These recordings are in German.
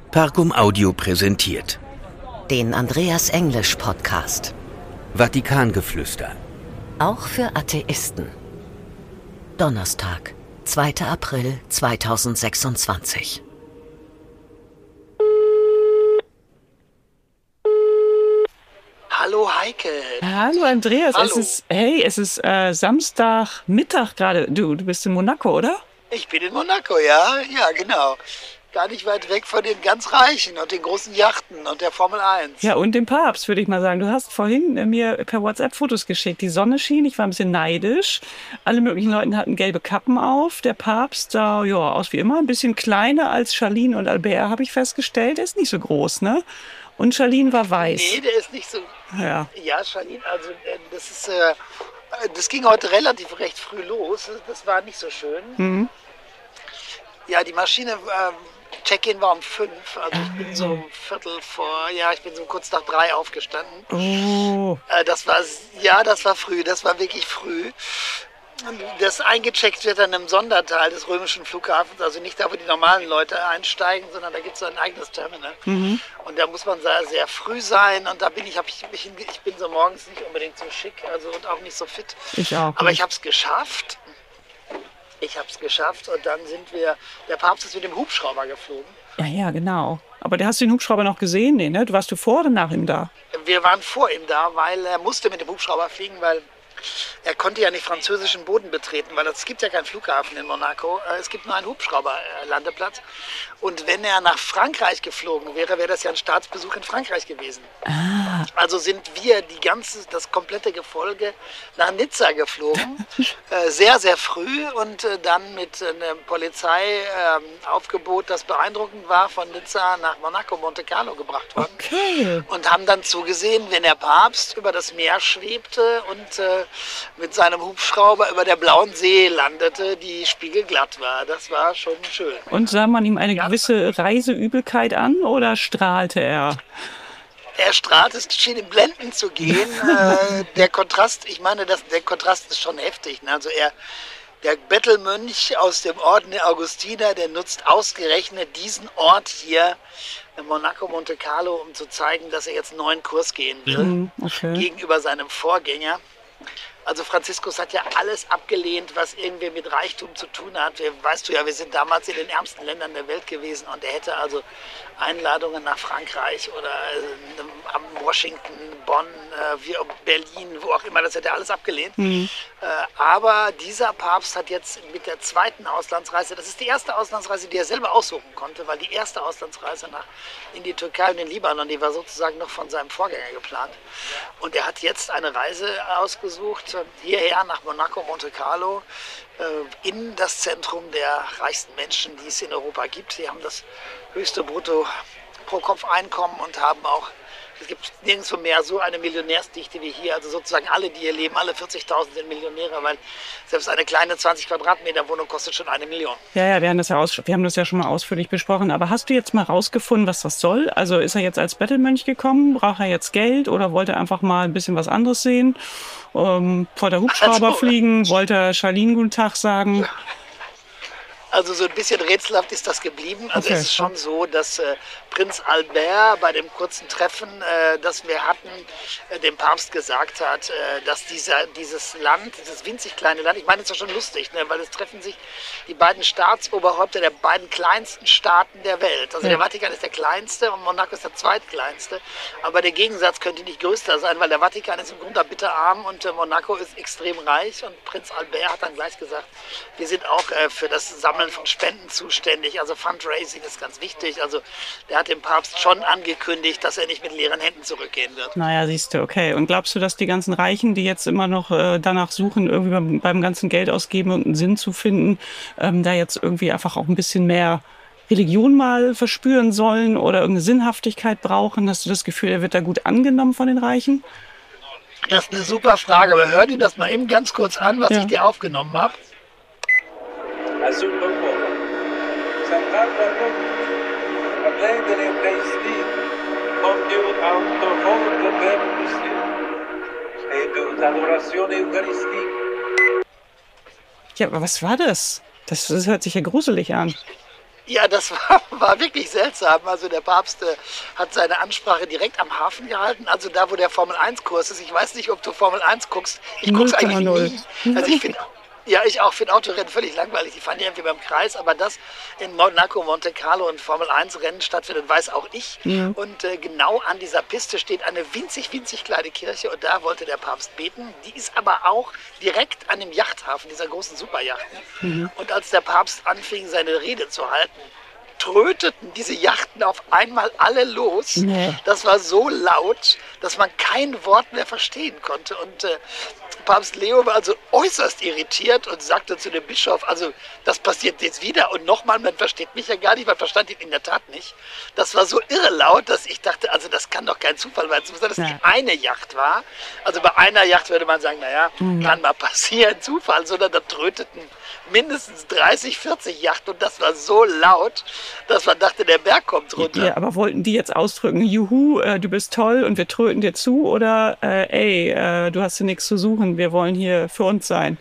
Parcum Audio präsentiert den Andreas Englisch Podcast. Vatikangeflüster. Auch für Atheisten. Donnerstag, 2. April 2026. Hallo Heike. Hallo Andreas, Hallo. Es ist Samstagmittag gerade. Du bist in Monaco, oder? Ich bin in Monaco, ja, genau. Gar nicht weit weg von den ganz Reichen und den großen Yachten und der Formel 1. Ja, und dem Papst, würde ich mal sagen. Du hast vorhin mir per WhatsApp Fotos geschickt. Die Sonne schien, ich war ein bisschen neidisch. Alle möglichen Leute hatten gelbe Kappen auf. Der Papst sah, ja, aus wie immer, ein bisschen kleiner als Charlene und Albert, habe ich festgestellt. Der ist nicht so groß, ne? Und Charlene war weiß. Nee, der ist nicht so... Ja, Ja, Charlene, also das ging heute relativ recht früh los. Das war nicht so schön. Mhm. Ja, die Maschine... Check-in war um 5, also ich bin so ich bin so kurz nach 3 aufgestanden. Oh, Das war früh, das war wirklich früh. Das eingecheckt wird an einem Sonderteil des römischen Flughafens, also nicht da, wo die normalen Leute einsteigen, sondern da gibt es so ein eigenes Terminal. mhm. Und da muss man sehr, sehr früh sein und da bin ich bin so morgens nicht unbedingt so schick, also und auch nicht so fit. Ich auch. Aber ich habe es geschafft. Und dann der Papst ist mit dem Hubschrauber geflogen. Ja, genau. Aber hast du den Hubschrauber noch gesehen? Nee, ne? Warst du vor oder nach ihm da? Wir waren vor ihm da, weil er musste mit dem Hubschrauber fliegen, weil er konnte ja nicht französischen Boden betreten, weil es gibt ja keinen Flughafen in Monaco. Es gibt nur einen Hubschrauberlandeplatz. Und wenn er nach Frankreich geflogen wäre, wäre das ja ein Staatsbesuch in Frankreich gewesen. Ah, Also sind wir das komplette Gefolge nach Nizza geflogen, sehr, sehr früh und dann mit einem Polizeiaufgebot, das beeindruckend war, von Nizza nach Monaco, Monte Carlo gebracht worden. okay. Und haben dann zugesehen, wenn der Papst über das Meer schwebte und mit seinem Hubschrauber über der Blauen See landete, die spiegelglatt war. Das war schon schön. Und sah man ihm eine gewisse Reiseübelkeit an oder strahlte er? Er strahlt, es schien ihm blendend zu gehen. Der Kontrast ist schon heftig. Ne? Also der Bettelmönch aus dem Orden der Augustiner, der nutzt ausgerechnet diesen Ort hier, Monaco, Monte Carlo, um zu zeigen, dass er jetzt einen neuen Kurs gehen will, Okay. gegenüber seinem Vorgänger. Also Franziskus hat ja alles abgelehnt, was irgendwie mit Reichtum zu tun hat. Weißt du ja, wir sind damals in den ärmsten Ländern der Welt gewesen und er hätte also Einladungen nach Frankreich oder Washington, Bonn, Berlin, wo auch immer, das hätte er alles abgelehnt. Aber dieser Papst hat jetzt mit der zweiten Auslandsreise, das ist die erste Auslandsreise, die er selber aussuchen konnte, weil die erste Auslandsreise in die Türkei und den Libanon, die war sozusagen noch von seinem Vorgänger geplant. Und er hat jetzt eine Reise ausgesucht, hierher nach Monaco, Monte Carlo, in das Zentrum der reichsten Menschen, die es in Europa gibt. Sie haben das höchste Brutto-Pro-Kopf-Einkommen und haben auch, es gibt nirgendwo mehr so eine Millionärsdichte wie hier. Also sozusagen alle, die hier leben, alle 40.000 sind Millionäre, weil selbst eine kleine 20 Quadratmeter Wohnung kostet schon 1 Million. Ja, wir haben das ja schon mal ausführlich besprochen. Aber hast du jetzt mal rausgefunden, was das soll? Also ist er jetzt als Bettelmönch gekommen? Braucht er jetzt Geld oder wollte er einfach mal ein bisschen was anderes sehen? Vor der Hubschrauber fliegen? Wollte er Charlene guten Tag sagen? Also so ein bisschen rätselhaft ist das geblieben. Also Okay. es ist schon so, dass Prinz Albert bei dem kurzen Treffen, das wir hatten, dem Papst gesagt hat, dass dieses Land, dieses winzig kleine Land, ich meine, es ist ja schon lustig, ne, weil es treffen sich die beiden Staatsoberhäupter der beiden kleinsten Staaten der Welt. Also der Vatikan ist der kleinste und Monaco ist der zweitkleinste. Aber der Gegensatz könnte nicht größer sein, weil der Vatikan ist im Grunde bitterarm und Monaco ist extrem reich. Und Prinz Albert hat dann gleich gesagt, wir sind auch für das Sammeln von Spenden zuständig. Also Fundraising ist ganz wichtig. Also der hat dem Papst schon angekündigt, dass er nicht mit leeren Händen zurückgehen wird. Naja, siehst du, okay. Und glaubst du, dass die ganzen Reichen, die jetzt immer noch danach suchen, irgendwie beim ganzen Geld ausgeben und einen Sinn zu finden, da jetzt irgendwie einfach auch ein bisschen mehr Religion mal verspüren sollen oder irgendeine Sinnhaftigkeit brauchen? Hast du das Gefühl, er wird da gut angenommen von den Reichen? Das ist eine super Frage, aber hör dir das mal eben ganz kurz an, was Ja. ich dir aufgenommen habe. Azul Loco, Central Loco, a blend de l'Eucharistie, con più autofonte verbisi, e d'adorazione eucharistique. Ja, aber was war das? Das hört sich ja gruselig an. Ja, das war wirklich seltsam. Also der Papst hat seine Ansprache direkt am Hafen gehalten, also da, wo der Formel-1-Kurs ist. Ich weiß nicht, ob du Formel 1 guckst. Ich gucke es eigentlich 0,0. nie. Also ich finde finde Autorennen völlig langweilig. Die fahren ja irgendwie beim Kreis, aber das in Monaco, Monte Carlo und Formel 1 Rennen stattfindet, weiß auch ich. Ja. Und genau an dieser Piste steht eine winzig, winzig kleine Kirche und da wollte der Papst beten. Die ist aber auch direkt an dem Yachthafen, dieser großen Superjachten. Und als der Papst anfing, seine Rede zu halten, tröteten diese Yachten auf einmal alle los. Nee. Das war so laut, dass man kein Wort mehr verstehen konnte. Und Papst Leo war also äußerst irritiert und sagte zu dem Bischof, also das passiert jetzt wieder und nochmal, man versteht mich ja gar nicht, man verstand ihn in der Tat nicht. Das war so irre laut, dass ich dachte, also das kann doch kein Zufall sein, dass die eine Yacht war. Also bei einer Yacht würde man sagen, naja, kann mal passieren, Zufall, sondern da tröteten mindestens 30, 40 Yachten und das war so laut, dass man dachte, der Berg kommt runter. Ja, aber wollten die jetzt ausdrücken, juhu, du bist toll und wir tröten dir zu oder du hast hier nichts zu suchen, wir wollen hier für uns sein?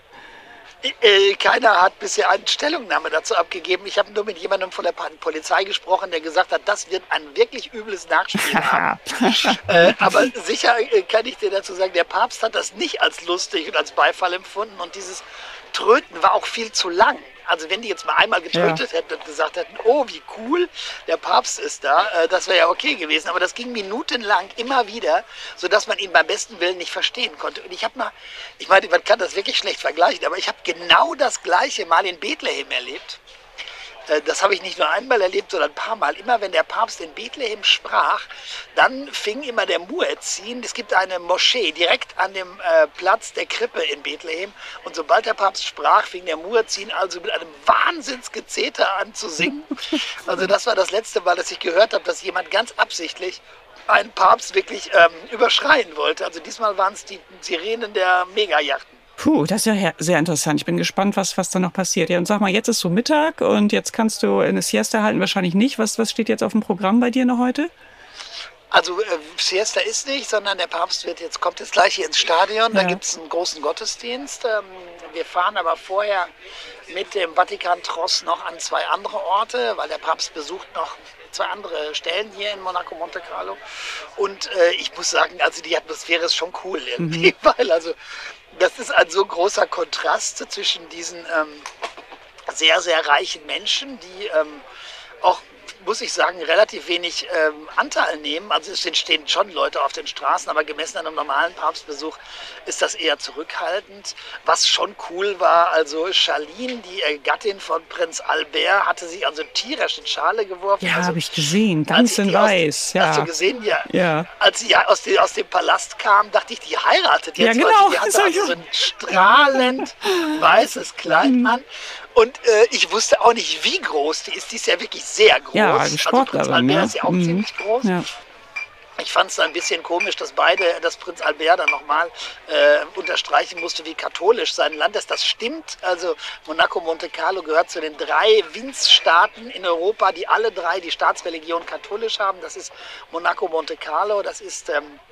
Keiner hat bisher eine Stellungnahme dazu abgegeben. Ich habe nur mit jemandem von der Polizei gesprochen, der gesagt hat, das wird ein wirklich übles Nachspiel haben. Aber sicher kann ich dir dazu sagen, der Papst hat das nicht als lustig und als Beifall empfunden und dieses Tröten war auch viel zu lang. Also wenn die jetzt mal einmal getrötet hätten und gesagt hätten, oh wie cool, der Papst ist da, das wäre ja okay gewesen. Aber das ging minutenlang immer wieder, sodass man ihn beim besten Willen nicht verstehen konnte. Und ich meine, man kann das wirklich schlecht vergleichen, aber ich habe genau das Gleiche mal in Bethlehem erlebt. Das habe ich nicht nur einmal erlebt, sondern ein paar Mal. Immer wenn der Papst in Bethlehem sprach, dann fing immer der Muezzin. Es gibt eine Moschee direkt an dem Platz der Krippe in Bethlehem. Und sobald der Papst sprach, fing der Muezzin also mit einem Wahnsinnsgezeter an zu singen. Also das war das letzte Mal, dass ich gehört habe, dass jemand ganz absichtlich einen Papst wirklich überschreien wollte. Also diesmal waren es die Sirenen der Megajachten. Puh, das ist ja sehr interessant. Ich bin gespannt, was da noch passiert. Ja, und sag mal, jetzt ist so Mittag und jetzt kannst du eine Siesta halten, wahrscheinlich nicht. Was steht jetzt auf dem Programm bei dir noch heute? Also Siesta ist nicht, sondern der Papst kommt jetzt gleich hier ins Stadion. Da gibt es einen großen Gottesdienst. Wir fahren aber vorher mit dem Vatikan-Tross noch an 2 andere Orte, weil der Papst besucht noch 2 andere Stellen hier in Monaco, Monte Carlo. Und ich muss sagen, also die Atmosphäre ist schon cool irgendwie, weil also das ist ein so großer Kontrast zwischen diesen sehr, sehr reichen Menschen, die auch, muss ich sagen, relativ wenig Anteil nehmen. Also es stehen schon Leute auf den Straßen, aber gemessen an einem normalen Papstbesuch ist das eher zurückhaltend. Was schon cool war, also Charlene, die Gattin von Prinz Albert, hatte sich also tierisch in Schale geworfen. Ja, also, habe ich gesehen, ganz in weiß. Hast du gesehen? Ja. Als sie aus dem Palast kam, dachte ich, die heiratet jetzt. Ja, genau. Die hatte also so ein strahlend weißes Kleid an. Und ich wusste auch nicht, wie groß die ist. Die ist ja wirklich sehr groß. Ja, eine Sportlerin. Also Prinz Albert ist ja auch ziemlich groß. Ja. Ich fand es ein bisschen komisch, dass Prinz Albert dann nochmal unterstreichen musste, wie katholisch sein Land ist. Das stimmt. Also Monaco, Monte Carlo gehört zu den 3 Winzstaaten in Europa, die alle 3 die Staatsreligion katholisch haben. Das ist Monaco, Monte Carlo, das ist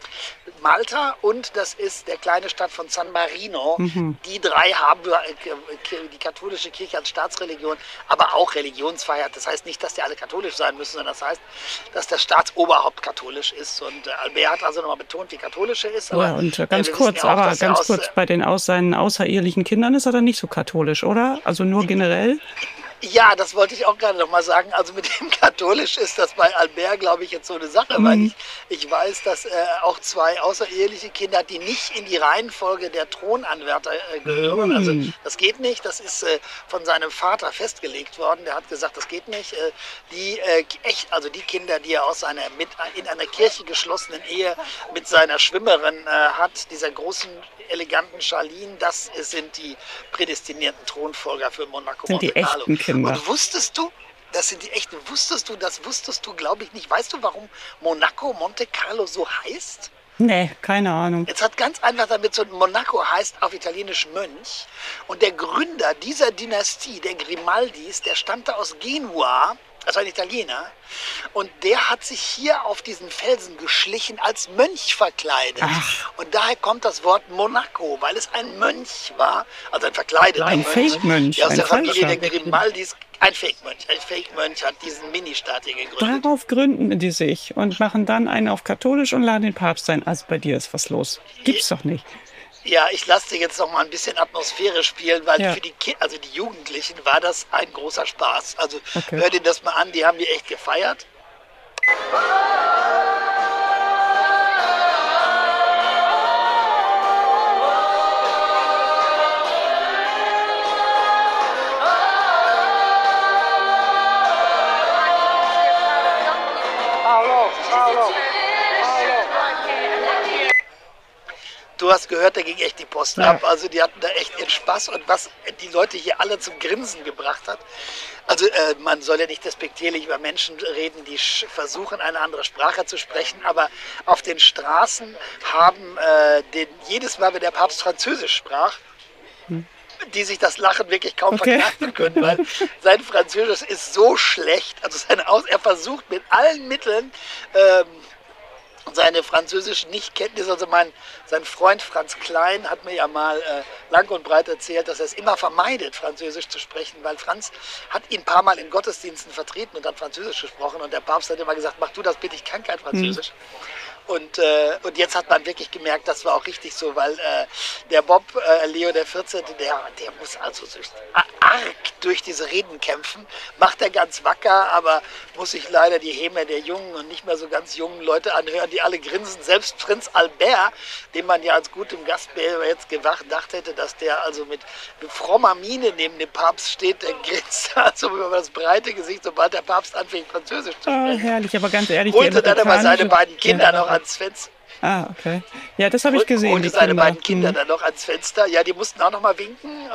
Malta und das ist der kleine Stadt von San Marino. Die 3 haben die katholische Kirche als Staatsreligion, aber auch Religionsfreiheit. Das heißt nicht, dass die alle katholisch sein müssen, sondern das heißt, dass das Staatsoberhaupt katholisch ist. Und Albert hat also nochmal betont, wie katholisch er ist. Aber, ja, und ganz kurz, bei seinen außerehelichen Kindern ist er dann nicht so katholisch, oder? Also nur generell? Ja, das wollte ich auch gerade noch mal sagen. Also mit dem katholisch ist das bei Albert, glaube ich, jetzt so eine Sache, weil ich weiß, dass er auch 2 außereheliche Kinder hat, die nicht in die Reihenfolge der Thronanwärter gehören. Also das geht nicht. Das ist von seinem Vater festgelegt worden. Der hat gesagt, das geht nicht. Die Kinder, die er in einer Kirche geschlossenen Ehe mit seiner Schwimmerin hat, dieser großen eleganten Charlene, das sind die prädestinierten Thronfolger für Monaco, Monte Carlo. Und wusstest du, das sind die echten, das wusstest du, glaube ich, nicht. Weißt du, warum Monaco, Monte Carlo so heißt? Nee, keine Ahnung. Es hat ganz einfach damit Monaco heißt auf Italienisch Mönch. Und der Gründer dieser Dynastie, der Grimaldis, der stammte aus Genua. Das war ein Italiener. Und der hat sich hier auf diesen Felsen geschlichen als Mönch verkleidet. Ach. Und daher kommt das Wort Monaco, weil es ein Mönch war, also ein verkleideter Ein Mönch. Fake-Mönch, Der aus ein der Familie der falscher. Grimaldis, ein Fake-Mönch. Ein Fake-Mönch hat diesen Ministaat hier gegründet. Darauf gründen die sich und machen dann einen auf katholisch und laden den Papst ein. Also bei dir ist was los. Gibt's doch nicht. Ja, ich lasse dir jetzt noch mal ein bisschen Atmosphäre spielen, weil Ja. für die also die Jugendlichen war das ein großer Spaß. Also Okay. hör dir das mal an, die haben die echt gefeiert. Du hast gehört, da ging echt die Post Ja. ab. Also die hatten da echt ihren Spaß. Und was die Leute hier alle zum Grinsen gebracht hat, also man soll ja nicht despektierlich über Menschen reden, die versuchen, eine andere Sprache zu sprechen, aber auf den Straßen haben jedes Mal, wenn der Papst Französisch sprach, die sich das Lachen wirklich kaum Okay. verkneifen können, weil sein Französisch ist so schlecht. Also er versucht mit allen Mitteln seine französischen Nichtkenntnisse, also sein Freund Franz Klein hat mir ja mal lang und breit erzählt, dass er es immer vermeidet, Französisch zu sprechen, weil Franz hat ihn ein paar Mal in Gottesdiensten vertreten und hat Französisch gesprochen und der Papst hat immer gesagt, mach du das bitte, ich kann kein Französisch. Und jetzt hat man wirklich gemerkt, das war auch richtig so, weil der Bob, Leo der 14., der muss also arg durch diese Reden kämpfen, macht er ganz wacker, aber muss sich leider die Häme der jungen und nicht mehr so ganz jungen Leute anhören, die alle grinsen. Selbst Prinz Albert, den man ja als gutem Gastgeber jetzt gedacht hätte, dass der also mit frommer Miene neben dem Papst steht, der grinst also über das breite Gesicht, sobald der Papst anfängt, Französisch zu Ah, sprechen. herrlich, aber ganz ehrlich. die Holte dann aber seine amerikanische- beiden Kinder Ja. noch ans Fenster. Ah, okay. Ja, das habe ich gesehen. Holte die seine Kinder. beiden Kinder Hm. dann noch ans Fenster. Ja, die mussten auch noch mal winken.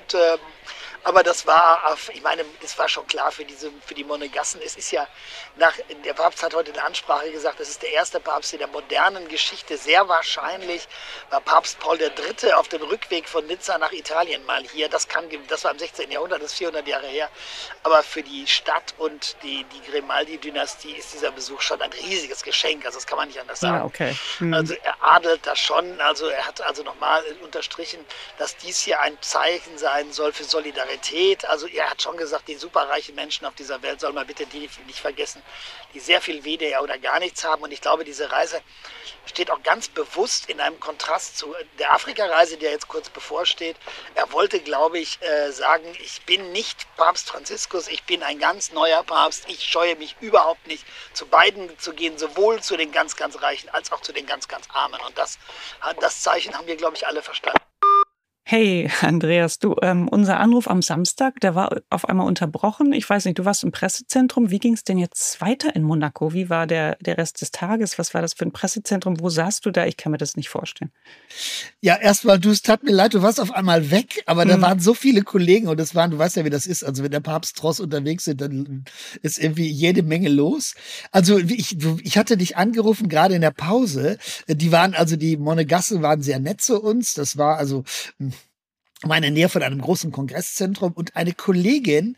Aber das war, ich meine, das war schon klar für die Monegassen. Es ist ja der Papst hat heute in der Ansprache gesagt, es ist der erste Papst in der modernen Geschichte. Sehr wahrscheinlich war Papst Paul III. Auf dem Rückweg von Nizza nach Italien mal hier. Das war im 16. Jahrhundert, das ist 400 Jahre her. Aber für die Stadt und die Grimaldi-Dynastie ist dieser Besuch schon ein riesiges Geschenk. Also das kann man nicht anders sagen. Ah, okay. Hm. Also er adelt das schon. Also er hat also nochmal unterstrichen, dass dies hier ein Zeichen sein soll für Solidarität. Also er hat schon gesagt, die superreichen Menschen auf dieser Welt soll man bitte die nicht vergessen, die sehr viel weniger oder gar nichts haben. Und ich glaube, diese Reise steht auch ganz bewusst in einem Kontrast zu der Afrika-Reise, die ja jetzt kurz bevorsteht. Er wollte, glaube ich, sagen, ich bin nicht Papst Franziskus, ich bin ein ganz neuer Papst. Ich scheue mich überhaupt nicht, zu beiden zu gehen, sowohl zu den ganz, ganz Reichen als auch zu den ganz, ganz Armen. Und das Zeichen haben wir, glaube ich, alle verstanden. Hey, Andreas, du, unser Anruf am Samstag, der war auf einmal unterbrochen. Ich weiß nicht, du warst im Pressezentrum. Wie ging es denn jetzt weiter in Monaco? Wie war der Rest des Tages? Was war das für ein Pressezentrum? Wo saßt du da? Ich kann mir das nicht vorstellen. Ja, erstmal, es tat mir leid, du warst auf einmal weg, aber da waren so viele Kollegen und du weißt ja, wie das ist. Also wenn der Papst-Tross unterwegs sind, dann ist irgendwie jede Menge los. Also ich hatte dich angerufen, gerade in der Pause. Die Monegassen waren sehr nett zu uns. Das war also meine Nähe von einem großen Kongresszentrum und eine Kollegin,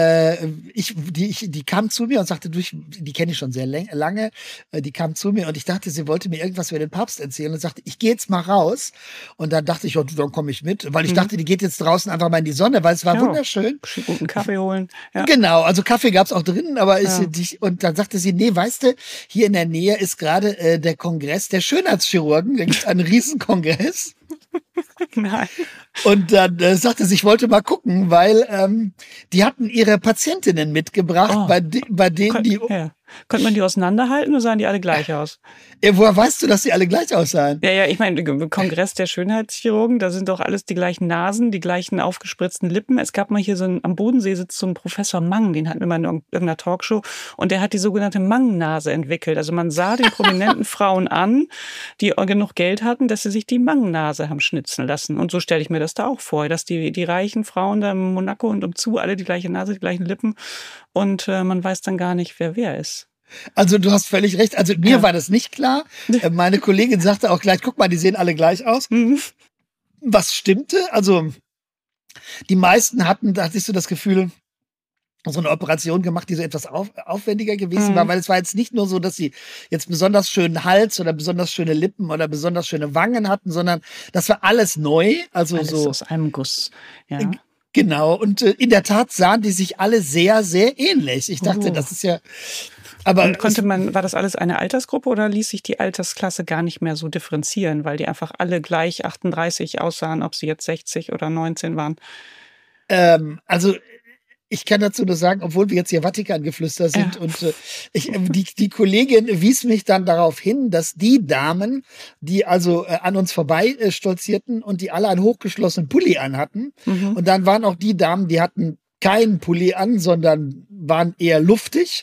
die kam zu mir und sagte, die kenne ich schon sehr lange, die kam zu mir und ich dachte, sie wollte mir irgendwas über den Papst erzählen und sagte, ich gehe jetzt mal raus. Und dann dachte ich, ja, dann komme ich mit, weil ich dachte, die geht jetzt draußen einfach mal in die Sonne, weil es war wunderschön. Guten Kaffee holen. Ja. Genau, also Kaffee gab's auch drinnen, aber und dann sagte sie, nee, weißt du, hier in der Nähe ist gerade der Kongress der Schönheitschirurgen, da gibt's einen Riesenkongress. Nein. Und dann sagte sie, ich wollte mal gucken, weil die hatten ihre Patientinnen mitgebracht, bei denen die... Ja. Konnte man die auseinanderhalten oder sahen die alle gleich aus? Woher weißt du, dass die alle gleich aussahen? Ja, ich meine, Kongress der Schönheitschirurgen, da sind doch alles die gleichen Nasen, die gleichen aufgespritzten Lippen. Es gab mal hier am Bodensee sitzt so ein Professor Mang, den hatten wir mal in irgendeiner Talkshow und der hat die sogenannte Mang-Nase entwickelt. Also man sah den prominenten Frauen an, die genug Geld hatten, dass sie sich die Mang-Nase haben schnitzen lassen. Und so stelle ich mir das da auch vor, dass die reichen Frauen da in Monaco und umzu alle die gleiche Nase, die gleichen Lippen und man weiß dann gar nicht, wer ist. Also du hast völlig recht. Also mir war das nicht klar. Meine Kollegin sagte auch gleich, guck mal, die sehen alle gleich aus. Was stimmte? Also die meisten hatten, da hattest du das Gefühl, so eine Operation gemacht, die so etwas aufwendiger gewesen war, weil es war jetzt nicht nur so, dass sie jetzt besonders schönen Hals oder besonders schöne Lippen oder besonders schöne Wangen hatten, sondern das war alles neu. Also alles so aus einem Guss. Ja. Genau. Und in der Tat sahen die sich alle sehr, sehr ähnlich. Ich dachte, das ist ja. Aber und war das alles eine Altersgruppe oder ließ sich die Altersklasse gar nicht mehr so differenzieren, weil die einfach alle gleich 38 aussahen, ob sie jetzt 60 oder 19 waren? Also ich kann dazu nur sagen, obwohl wir jetzt hier Vatikangeflüster sind und die Kollegin wies mich dann darauf hin, dass die Damen, die also an uns vorbei stolzierten und die alle einen hochgeschlossenen Pulli anhatten, und dann waren auch die Damen, die hatten keinen Pulli an, sondern waren eher luftig.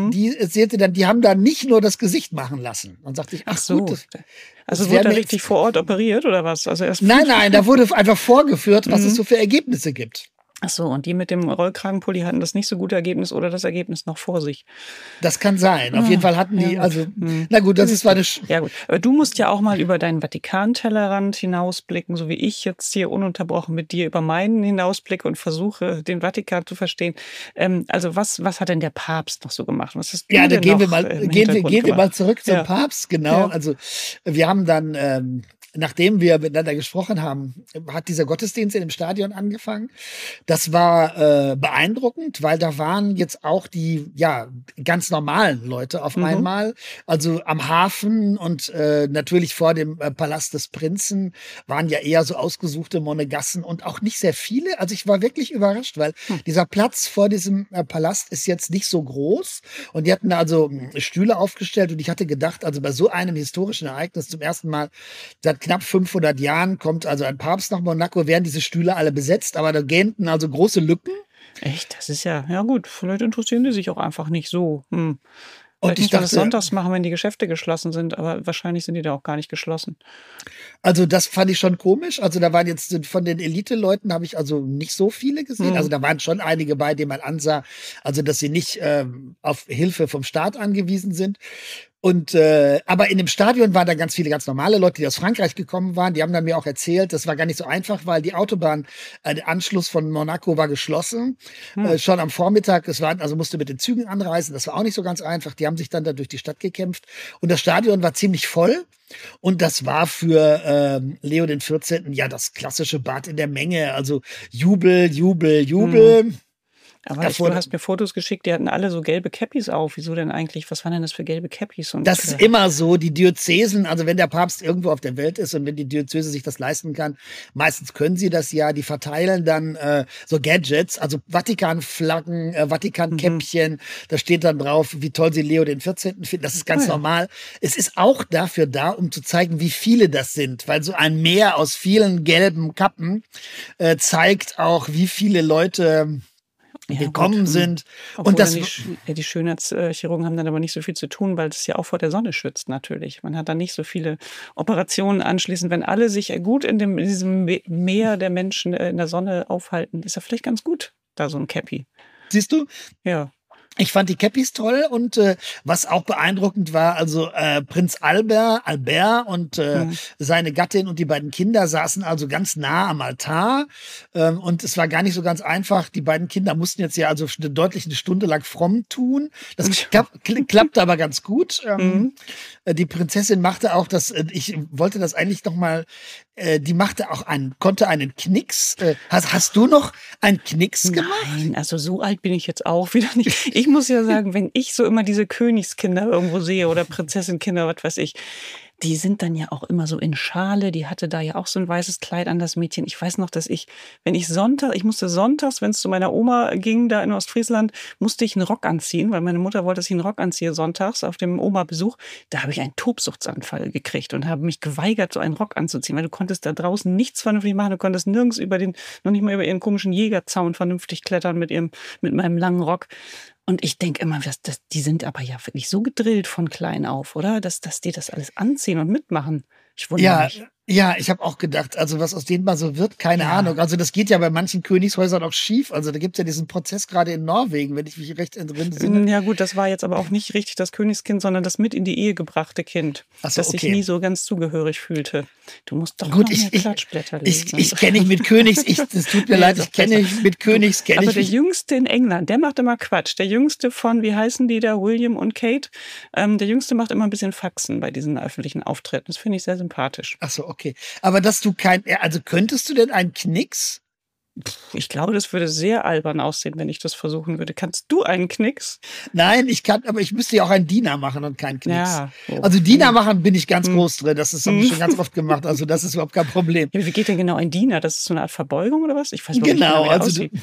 Die haben da nicht nur das Gesicht machen lassen. Dann sagte ich, ach so. Gut, also wurde da richtig vor Ort operiert oder was? Also erst Nein, da wurde einfach vorgeführt, was es so für Ergebnisse gibt. Ach so, und die mit dem Rollkragenpulli hatten das nicht so gute Ergebnis oder das Ergebnis noch vor sich? Das kann sein. Auf jeden Fall hatten die, na gut, das war eine... Ja gut, aber du musst ja auch mal über deinen Vatikan-Tellerrand hinausblicken, so wie ich jetzt hier ununterbrochen mit dir über meinen hinausblicke und versuche, den Vatikan zu verstehen. Also was hat denn der Papst noch so gemacht? Was hast du da denn gehen noch wir mal zurück zum Papst, genau. Ja. Also wir haben dann... Nachdem wir miteinander gesprochen haben, hat dieser Gottesdienst in dem Stadion angefangen. Das war beeindruckend, weil da waren jetzt auch die ganz normalen Leute auf einmal. Also am Hafen und natürlich vor dem Palast des Prinzen waren ja eher so ausgesuchte Monegassen und auch nicht sehr viele. Also ich war wirklich überrascht, weil dieser Platz vor diesem Palast ist jetzt nicht so groß. Und die hatten also Stühle aufgestellt und ich hatte gedacht, also bei so einem historischen Ereignis zum ersten Mal seit knapp 500 Jahren kommt also ein Papst nach Monaco, werden diese Stühle alle besetzt, aber da gähnten also große Lücken. Echt? Das ist ja gut, vielleicht interessieren die sich auch einfach nicht so. Und Vielleicht ich muss man das dachte, sonntags machen, wenn die Geschäfte geschlossen sind, aber wahrscheinlich sind die da auch gar nicht geschlossen. also das fand ich schon komisch. Also da waren jetzt von den Elite-Leuten habe ich also nicht so viele gesehen. Also da waren schon einige bei, denen man ansah, also dass sie nicht auf Hilfe vom Staat angewiesen sind. Und aber in dem Stadion waren da ganz viele ganz normale Leute, die aus Frankreich gekommen waren. Die haben dann mir auch erzählt, das war gar nicht so einfach, weil die Autobahn, der Anschluss von Monaco war geschlossen. Schon am Vormittag, also musste mit den Zügen anreisen. Das war auch nicht so ganz einfach. Die haben sich dann da durch die Stadt gekämpft. Und das Stadion war ziemlich voll. Und das war für Leo den 14. ja das klassische Bad in der Menge. Also Jubel, Jubel, Jubel. Aber du hast mir Fotos geschickt, die hatten alle so gelbe Cappies auf. Wieso denn eigentlich? Was waren denn das für gelbe Cappies? Und das ist immer so, die Diözesen, also wenn der Papst irgendwo auf der Welt ist und wenn die Diözese sich das leisten kann, meistens können sie das ja, die verteilen dann so Gadgets, also Vatikanflaggen, Vatikankäppchen, da steht dann drauf, wie toll sie Leo den 14. finden. Das ist ganz normal. Es ist auch dafür da, um zu zeigen, wie viele das sind, weil so ein Meer aus vielen gelben Kappen zeigt auch, wie viele Leute gekommen sind. Und das die Schönheitschirurgen haben dann aber nicht so viel zu tun, weil das ja auch vor der Sonne schützt natürlich. Man hat dann nicht so viele Operationen anschließend. Wenn alle sich gut in diesem Meer der Menschen in der Sonne aufhalten, ist ja vielleicht ganz gut, da so ein Cappy. Siehst du? Ja. Ich fand die Cappies toll und was auch beeindruckend war, also Prinz Albert und seine Gattin und die beiden Kinder saßen also ganz nah am Altar und es war gar nicht so ganz einfach. Die beiden Kinder mussten jetzt ja also deutlich eine Stunde lang fromm tun. Das klappte aber ganz gut. Die Prinzessin machte auch das, ich wollte das eigentlich noch mal, die machte auch konnte einen Knicks. Hast du noch einen Knicks gemacht? Nein, also so alt bin ich jetzt auch wieder nicht. Ich muss ja sagen, wenn ich so immer diese Königskinder irgendwo sehe oder Prinzessinkinder, was weiß ich, die sind dann ja auch immer so in Schale. Die hatte da ja auch so ein weißes Kleid an, das Mädchen. Ich weiß noch, dass ich musste sonntags, wenn es zu meiner Oma ging, da in Ostfriesland, musste ich einen Rock anziehen, weil meine Mutter wollte, dass ich einen Rock anziehe sonntags auf dem Oma-Besuch. Da habe ich einen Tobsuchtsanfall gekriegt und habe mich geweigert, so einen Rock anzuziehen, weil du konntest da draußen nichts vernünftig machen. Du konntest nirgends noch nicht mal über ihren komischen Jägerzaun vernünftig klettern mit meinem langen Rock. Und ich denke immer, die sind aber ja wirklich so gedrillt von klein auf, oder? Dass die das alles anziehen und mitmachen. Ich wundere Ja, mich. ja, ich habe auch gedacht, also was aus denen mal so wird, keine Ahnung. Also das geht ja bei manchen Königshäusern auch schief. Also da gibt's ja diesen Prozess gerade in Norwegen, wenn ich mich recht entsinne. Ja gut, das war jetzt aber auch nicht richtig das Königskind, sondern das mit in die Ehe gebrachte Kind, Ach so, das sich okay. nie so ganz zugehörig fühlte. Du musst doch Gut, noch mehr Klatschblätter lesen. ich kenne mich mit Königs, das tut mir Nee, leid, ist ich doch kenne besser. mich mit Königs, kenne Aber ich der mich. Jüngste in England, der macht immer Quatsch. Der Jüngste von, wie heißen die da, William und Kate, der Jüngste macht immer ein bisschen Faxen bei diesen öffentlichen Auftritten. Das finde ich sehr sympathisch. Ach so, okay. Aber dass du also könntest du denn einen Knicks? Ich glaube, das würde sehr albern aussehen, wenn ich das versuchen würde. Kannst du einen Knicks? Nein, ich kann, aber ich müsste ja auch einen Diener machen und keinen Knicks. Ja. Oh. Also Diener machen bin ich ganz groß drin. Das habe ich schon ganz oft gemacht. Also das ist überhaupt kein Problem. Ja, wie geht denn genau ein Diener? Das ist so eine Art Verbeugung oder was? Ich weiß überhaupt Genau, nicht, wie der also aussieht.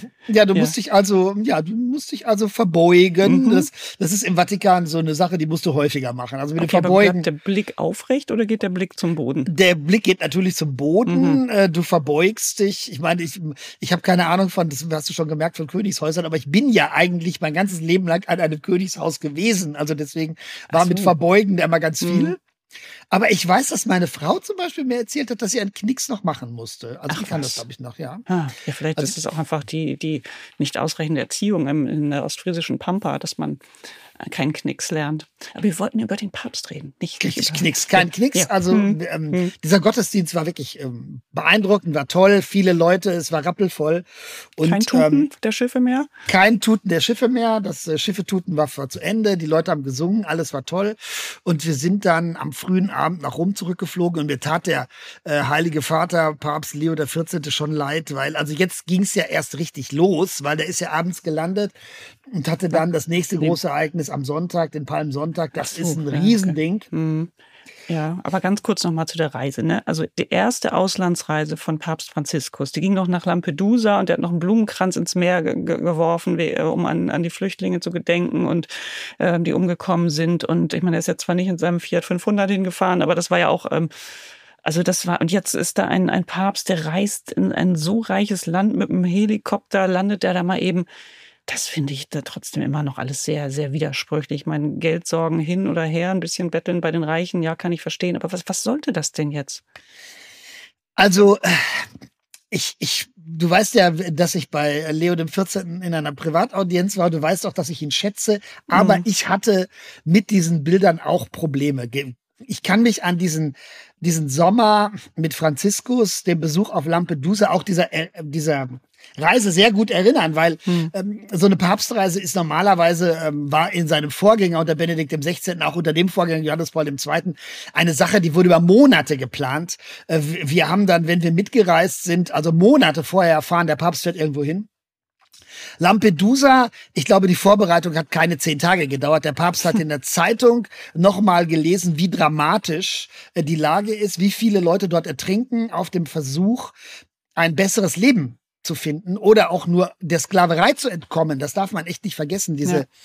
du musst dich also verbeugen. Mhm. Das ist im Vatikan so eine Sache, die musst du häufiger machen. Also mit dem Okay, aber Verbeugen. bleibt der Blick aufrecht oder geht der Blick zum Boden? Der Blick geht natürlich zum Boden. Du verbeugst dich. Ich meine, ich habe keine Ahnung das hast du schon gemerkt, von Königshäusern, aber ich bin ja eigentlich mein ganzes Leben lang an einem Königshaus gewesen. Also deswegen war Ach so. mit Verbeugen immer ganz viel. Aber ich weiß, dass meine Frau zum Beispiel mir erzählt hat, dass sie einen Knicks noch machen musste. Also die kann das, glaube ich, noch, ja. Ja, vielleicht Also ist es auch einfach die nicht ausreichende Erziehung in der ostfriesischen Pampa, dass man keinen Knicks lernt. Aber wir wollten über den Papst reden, nicht über... Knicks, kein Knicks. Ja. Also dieser Gottesdienst war wirklich beeindruckend, war toll, viele Leute, es war rappelvoll. Und, Kein Tuten der Schiffe mehr? kein Tuten der Schiffe mehr. Das Schiffetuten war zu Ende. Die Leute haben gesungen, alles war toll. Und wir sind dann am frühen Abend nach Rom zurückgeflogen und mir tat der Heilige Vater, Papst Leo XIV. Schon leid, weil also jetzt ging es ja erst richtig los, weil der ist ja abends gelandet und hatte dann das nächste große Ereignis am Sonntag, den Palmsonntag. Das Ach so, ist ein ja, Riesending. Ja, aber ganz kurz noch mal zu der Reise. Ne? Also die erste Auslandsreise von Papst Franziskus, die ging noch nach Lampedusa und der hat noch einen Blumenkranz ins Meer geworfen, um an die Flüchtlinge zu gedenken und die umgekommen sind. Und ich meine, er ist jetzt zwar nicht in seinem Fiat 500 hingefahren, aber das war ja auch... und jetzt ist da ein Papst, der reist in ein so reiches Land mit einem Helikopter, landet der da mal eben. Das finde ich da trotzdem immer noch alles sehr, sehr widersprüchlich. Ich meine, Geldsorgen hin oder her, ein bisschen betteln bei den Reichen, ja, kann ich verstehen. Aber was sollte das denn jetzt? Also, du weißt ja, dass ich bei Leo XIV. In einer Privataudienz war. Du weißt auch, dass ich ihn schätze. Aber ich hatte mit diesen Bildern auch Probleme. Ich kann mich an diesen Sommer mit Franziskus, dem Besuch auf Lampedusa, auch dieser Reise sehr gut erinnern, weil so eine Papstreise ist normalerweise, war in seinem Vorgänger unter Benedikt XVI., auch unter dem Vorgänger Johannes Paul II., eine Sache, die wurde über Monate geplant. Wir haben dann, wenn wir mitgereist sind, also Monate vorher erfahren, der Papst fährt irgendwo hin. Lampedusa, ich glaube, die Vorbereitung hat keine 10 Tage gedauert. Der Papst hat in der Zeitung nochmal gelesen, wie dramatisch die Lage ist, wie viele Leute dort ertrinken auf dem Versuch, ein besseres Leben zu finden oder auch nur der Sklaverei zu entkommen. Das darf man echt nicht vergessen.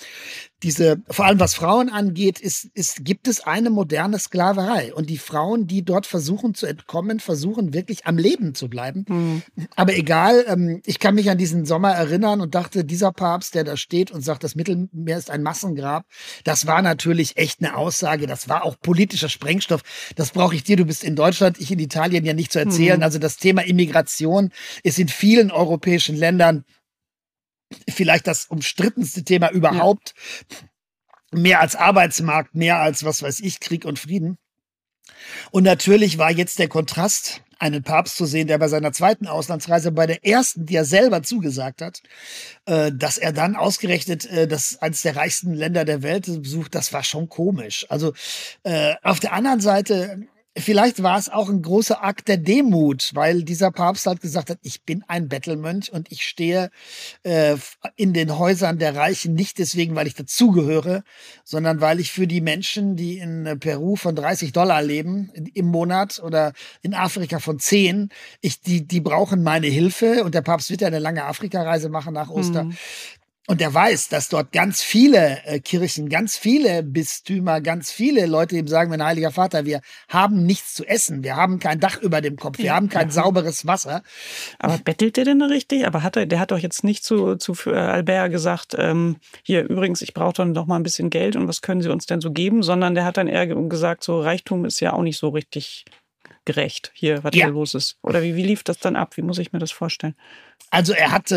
Vor allem was Frauen angeht, gibt es eine moderne Sklaverei. Und die Frauen, die dort versuchen zu entkommen, versuchen wirklich am Leben zu bleiben. Aber egal, ich kann mich an diesen Sommer erinnern und dachte, dieser Papst, der da steht und sagt, das Mittelmeer ist ein Massengrab, das war natürlich echt eine Aussage. Das war auch politischer Sprengstoff. Das brauche ich dir, du bist in Deutschland, ich in Italien, ja nicht zu erzählen. Also das Thema Immigration ist in vielen europäischen Ländern vielleicht das umstrittenste Thema überhaupt. Ja. Mehr als Arbeitsmarkt, mehr als, was weiß ich, Krieg und Frieden. Und natürlich war jetzt der Kontrast, einen Papst zu sehen, der bei seiner zweiten Auslandsreise, bei der ersten, die er selber zugesagt hat, dass er dann ausgerechnet das eines der reichsten Länder der Welt besucht, das war schon komisch. Also auf der anderen Seite, vielleicht war es auch ein großer Akt der Demut, weil dieser Papst halt gesagt hat, ich bin ein Bettelmönch und ich stehe in den Häusern der Reichen nicht deswegen, weil ich dazugehöre, sondern weil ich für die Menschen, die in Peru von $30 leben im Monat oder in Afrika von 10, die brauchen meine Hilfe. Und der Papst wird ja eine lange Afrikareise machen nach Ostern. Und er weiß, dass dort ganz viele Kirchen, ganz viele Bistümer, ganz viele Leute ihm sagen, mein Heiliger Vater, wir haben nichts zu essen, wir haben kein Dach über dem Kopf, wir haben kein sauberes Wasser. Aber bettelt der denn richtig? Aber der hat doch jetzt nicht zu Albert gesagt, hier übrigens, ich brauche dann doch mal ein bisschen Geld und was können Sie uns denn so geben? Sondern der hat dann eher gesagt, so Reichtum ist ja auch nicht so richtig gerecht hier, was hier los ist? Oder wie lief das dann ab? Wie muss ich mir das vorstellen? Also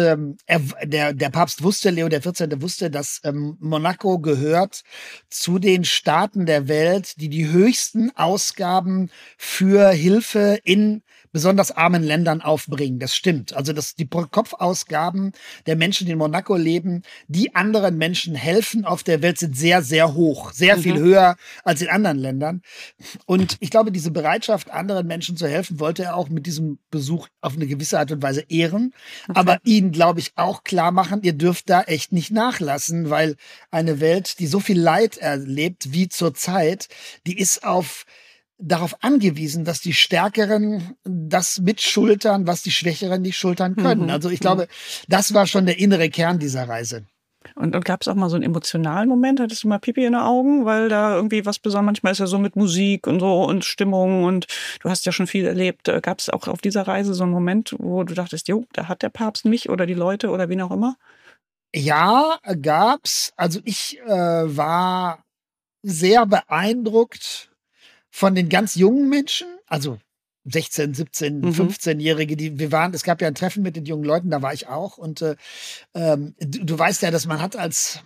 der Papst wusste, Leo der 14. wusste, dass Monaco gehört zu den Staaten der Welt, die die höchsten Ausgaben für Hilfe in besonders armen Ländern aufbringen. Das stimmt. Also die Pro-Kopf-Ausgaben der Menschen, die in Monaco leben, die anderen Menschen helfen auf der Welt, sind sehr, sehr hoch. Sehr viel höher als in anderen Ländern. Und ich glaube, diese Bereitschaft, anderen Menschen zu helfen, wollte er auch mit diesem Besuch auf eine gewisse Art und Weise ehren. Okay. Aber ihnen, glaube ich, auch klar machen, ihr dürft da echt nicht nachlassen, weil eine Welt, die so viel Leid erlebt wie zurzeit, die ist darauf angewiesen, dass die Stärkeren das mitschultern, was die Schwächeren nicht schultern können. Also ich glaube, das war schon der innere Kern dieser Reise. Und gab es auch mal so einen emotionalen Moment? Hattest du mal Pipi in den Augen? Weil da irgendwie was Besonderes, manchmal ist ja so mit Musik und so und Stimmung und du hast ja schon viel erlebt. Gab es auch auf dieser Reise so einen Moment, wo du dachtest, jo, da hat der Papst mich oder die Leute oder wen auch immer? Ja, gab's. Also ich war sehr beeindruckt von den ganz jungen Menschen, also 16, 17, 15-Jährige, es gab ja ein Treffen mit den jungen Leuten, da war ich auch. Und du weißt ja, dass man hat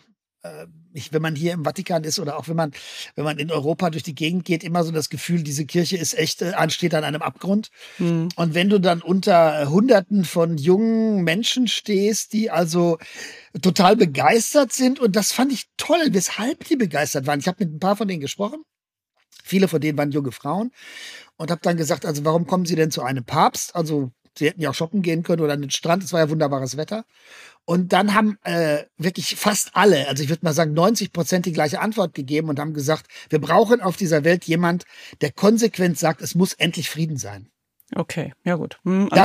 wenn man hier im Vatikan ist oder auch wenn man in Europa durch die Gegend geht, immer so das Gefühl, diese Kirche ist echt, steht an einem Abgrund. Und wenn du dann unter Hunderten von jungen Menschen stehst, die also total begeistert sind, und das fand ich toll, weshalb die begeistert waren. Ich habe mit ein paar von denen gesprochen. Viele von denen waren junge Frauen und habe dann gesagt, also warum kommen Sie denn zu einem Papst? Also sie hätten ja auch shoppen gehen können oder an den Strand, es war ja wunderbares Wetter. Und dann haben wirklich fast alle, also ich würde mal sagen 90% die gleiche Antwort gegeben und haben gesagt, wir brauchen auf dieser Welt jemand, der konsequent sagt, es muss endlich Frieden sein. Okay, ja gut.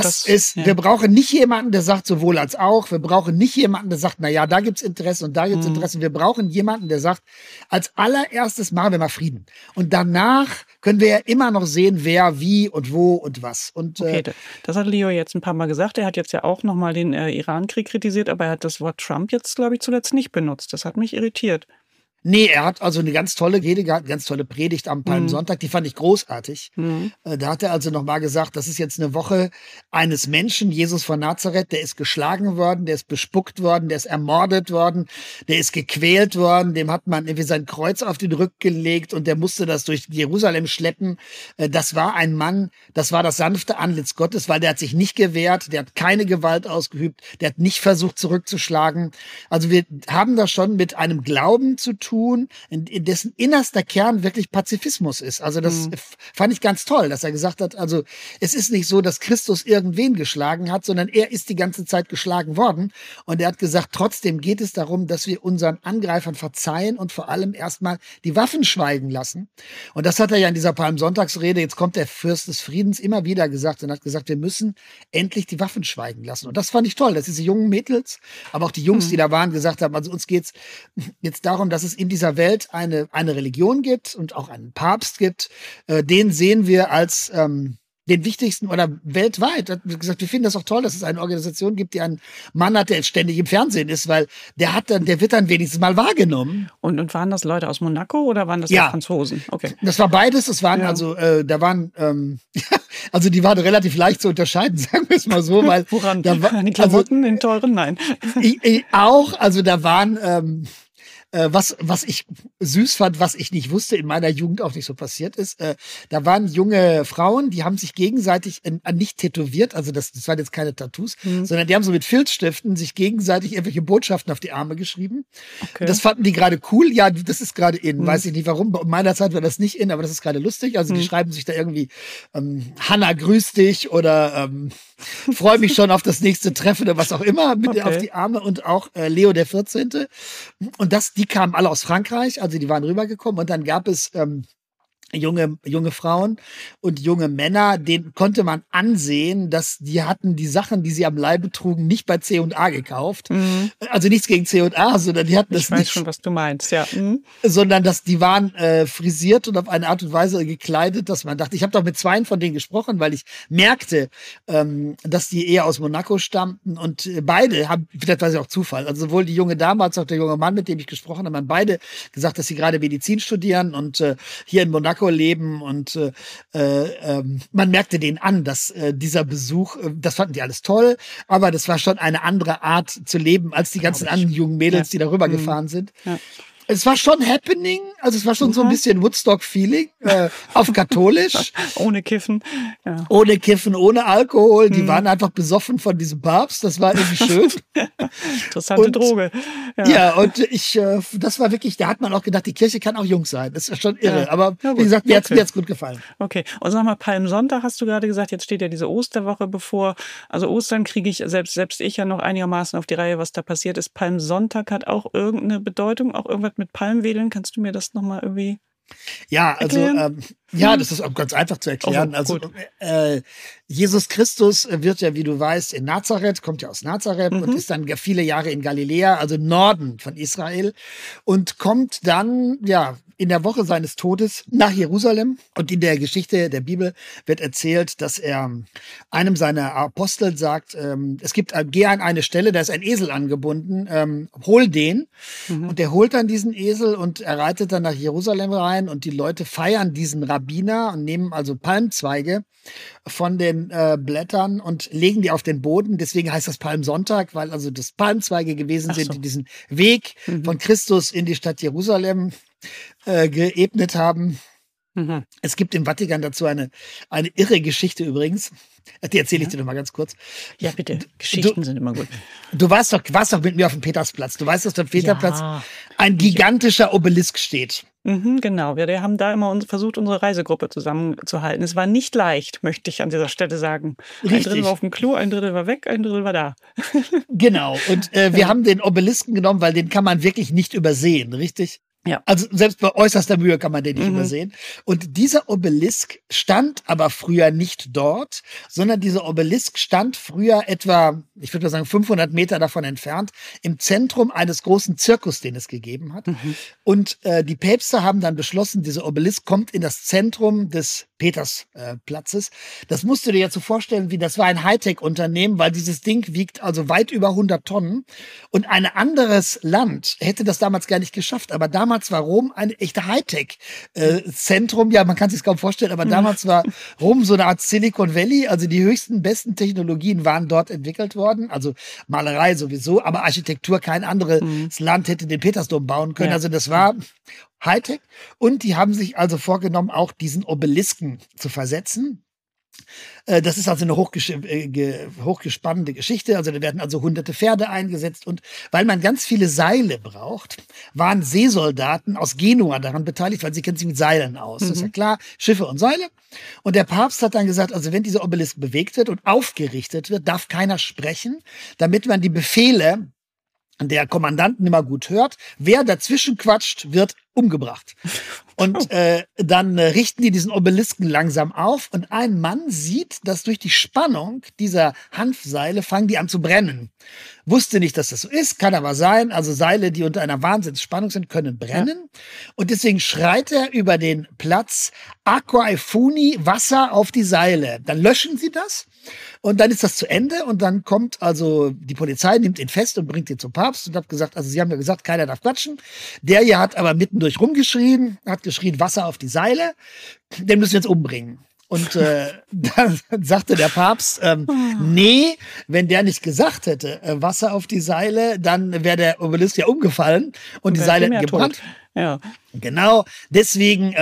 Wir brauchen nicht jemanden, der sagt sowohl als auch. Wir brauchen nicht jemanden, der sagt, na ja, da gibt's Interesse und da gibt's Interesse. Wir brauchen jemanden, der sagt, als allererstes machen wir mal Frieden. Und danach können wir ja immer noch sehen, wer, wie und wo und was. Und, okay, das hat Leo jetzt ein paar Mal gesagt. Er hat jetzt ja auch nochmal den Iran-Krieg kritisiert, aber er hat das Wort Trump jetzt, glaube ich, zuletzt nicht benutzt. Das hat mich irritiert. Nee, er hat also eine ganz tolle Rede gehabt, eine ganz tolle Predigt am Palmsonntag, die fand ich großartig. Da hat er also nochmal gesagt, das ist jetzt eine Woche eines Menschen, Jesus von Nazareth, der ist geschlagen worden, der ist bespuckt worden, der ist ermordet worden, der ist gequält worden, dem hat man irgendwie sein Kreuz auf den Rücken gelegt und der musste das durch Jerusalem schleppen. Das war ein Mann, das war das sanfte Antlitz Gottes, weil der hat sich nicht gewehrt, der hat keine Gewalt ausgeübt, der hat nicht versucht zurückzuschlagen. Also wir haben da schon mit einem Glauben zu tun, in dessen innerster Kern wirklich Pazifismus ist. Also das fand ich ganz toll, dass er gesagt hat, also es ist nicht so, dass Christus irgendwen geschlagen hat, sondern er ist die ganze Zeit geschlagen worden. Und er hat gesagt, trotzdem geht es darum, dass wir unseren Angreifern verzeihen und vor allem erstmal die Waffen schweigen lassen. Und das hat er ja in dieser Palmsonntagsrede, jetzt kommt der Fürst des Friedens, immer wieder gesagt und hat gesagt, wir müssen endlich die Waffen schweigen lassen. Und das fand ich toll, dass diese jungen Mädels, aber auch die Jungs, die da waren, gesagt haben, also uns geht's jetzt darum, dass es in dieser Welt eine Religion gibt und auch einen Papst gibt, den sehen wir als den wichtigsten oder weltweit. Er hat gesagt, wir finden das auch toll, dass es eine Organisation gibt, die einen Mann hat, der jetzt ständig im Fernsehen ist, weil der wird dann wenigstens mal wahrgenommen. Und waren das Leute aus Monaco oder waren das Franzosen? Okay. Das war beides. Es waren also die waren relativ leicht zu unterscheiden, sagen wir es mal so, weil woran? Die Klamotten, den teuren? Nein. Auch, also da waren was ich süß fand, was ich nicht wusste, in meiner Jugend auch nicht so passiert ist, da waren junge Frauen, die haben sich gegenseitig nicht tätowiert, also das waren jetzt keine Tattoos, sondern die haben so mit Filzstiften sich gegenseitig irgendwelche Botschaften auf die Arme geschrieben. Okay. Das fanden die gerade cool, ja, das ist gerade in, weiß ich nicht warum, in meiner Zeit war das nicht in, aber das ist gerade lustig, also die schreiben sich da irgendwie Hanna, grüß dich oder freue mich schon auf das nächste Treffen oder was auch immer mit auf die Arme und auch Leo der 14. Und die kamen alle aus Frankreich, also die waren rübergekommen und dann gab es junge Frauen und junge Männer, denen konnte man ansehen, dass die hatten die Sachen, die sie am Leibe trugen, nicht bei C&A gekauft. Also nichts gegen C&A, sondern die hatten das nicht. Ich weiß schon, was du meinst, ja. Sondern die waren frisiert und auf eine Art und Weise gekleidet, dass man dachte, ich habe doch mit zweien von denen gesprochen, weil ich merkte, dass die eher aus Monaco stammten und beide haben, vielleicht war es auch Zufall, also sowohl die junge Dame als auch der junge Mann, mit dem ich gesprochen habe, haben beide gesagt, dass sie gerade Medizin studieren und hier in Monaco Monaco leben und man merkte denen an, dass dieser Besuch, das fanden die alles toll, aber das war schon eine andere Art zu leben als die ganzen anderen jungen Mädels, die darüber gefahren sind. Ja. Es war schon happening, also es war schon so ein bisschen Woodstock-Feeling, auf katholisch. Ohne Kiffen. Ja. Ohne Kiffen, ohne Alkohol. Die waren einfach besoffen von diesem Papst. Das war irgendwie schön. Interessante Droge. Ja, und das war wirklich, da hat man auch gedacht, die Kirche kann auch jung sein. Das ist schon irre. Aber wie gesagt, mir hat's gut gefallen. Okay. Und sag mal, Palmsonntag hast du gerade gesagt, jetzt steht ja diese Osterwoche bevor. Also Ostern kriege ich selbst ich ja noch einigermaßen auf die Reihe, was da passiert ist. Palmsonntag hat auch irgendeine Bedeutung, auch irgendwas mit Palmwedeln. Kannst du mir das nochmal irgendwie erklären? Das ist auch ganz einfach zu erklären. Jesus Christus wird ja, wie du weißt, in Nazareth, kommt ja aus Nazareth und ist dann viele Jahre in Galiläa, also Norden von Israel, und kommt dann, in der Woche seines Todes nach Jerusalem. Und in der Geschichte der Bibel wird erzählt, dass er einem seiner Apostel sagt, geh an eine Stelle, da ist ein Esel angebunden, hol den. Und der holt dann diesen Esel und er reitet dann nach Jerusalem rein und die Leute feiern diesen Rabbiner und nehmen also Palmzweige von den Blättern und legen die auf den Boden. Deswegen heißt das Palmsonntag, weil also das Palmzweige gewesen sind, die diesen Weg von Christus in die Stadt Jerusalem geebnet haben. Es gibt im Vatikan dazu eine irre Geschichte übrigens. Die erzähle ich dir noch mal ganz kurz. Ja, bitte. Geschichten sind immer gut. Du warst doch mit mir auf dem Petersplatz. Du weißt, dass auf dem Petersplatz ein gigantischer Obelisk steht. Genau, wir haben da immer versucht, unsere Reisegruppe zusammenzuhalten. Es war nicht leicht, möchte ich an dieser Stelle sagen. Richtig. Ein Drittel war auf dem Klo, ein Drittel war weg, ein Drittel war da. Genau, und wir haben den Obelisken genommen, weil den kann man wirklich nicht übersehen, richtig? Ja. Also selbst bei äußerster Mühe kann man den nicht übersehen. Und dieser Obelisk stand aber früher nicht dort, sondern dieser Obelisk stand früher etwa, ich würde mal sagen 500 Meter davon entfernt, im Zentrum eines großen Zirkus, den es gegeben hat. Und die Päpste haben dann beschlossen, dieser Obelisk kommt in das Zentrum des Petersplatzes. Das musst du dir jetzt so vorstellen, das war ein Hightech-Unternehmen, weil dieses Ding wiegt also weit über 100 Tonnen. Und ein anderes Land hätte das damals gar nicht geschafft. Aber damals war Rom ein echter Hightech-Zentrum. Ja, man kann sich kaum vorstellen, aber damals war Rom so eine Art Silicon Valley. Also die höchsten, besten Technologien waren dort entwickelt worden. Also Malerei sowieso, aber Architektur, kein anderes Land hätte den Petersdom bauen können. Ja. Also das war Hightech. Und die haben sich also vorgenommen, auch diesen Obelisken zu versetzen. Das ist also eine hochgespannte Geschichte. Also da werden also hunderte Pferde eingesetzt. Und weil man ganz viele Seile braucht, waren Seesoldaten aus Genua daran beteiligt, weil sie kennen sich mit Seilen aus. Das ist ja klar, Schiffe und Seile. Und der Papst hat dann gesagt, also wenn dieser Obelisk bewegt wird und aufgerichtet wird, darf keiner sprechen, damit man die Befehle der Kommandanten immer gut hört. Wer dazwischen quatscht, wird umgebracht. Und dann richten die diesen Obelisken langsam auf und ein Mann sieht, dass durch die Spannung dieser Hanfseile fangen die an zu brennen. Wusste nicht, dass das so ist, kann aber sein. Also Seile, die unter einer Wahnsinnsspannung sind, können brennen. Ja. Und deswegen schreit er über den Platz Aqua e Funi, Wasser auf die Seile. Dann löschen sie das. Und dann ist das zu Ende und dann kommt also die Polizei, nimmt ihn fest und bringt ihn zum Papst und hat gesagt, also sie haben ja gesagt, keiner darf quatschen. Der hier hat aber mittendurch rumgeschrien, hat geschrien, Wasser auf die Seile, den müssen wir jetzt umbringen. Und dann sagte der Papst, nee, wenn der nicht gesagt hätte, Wasser auf die Seile, dann wäre der Obelisk ja umgefallen und die Seile hätten gebrannt. Ja. Genau, deswegen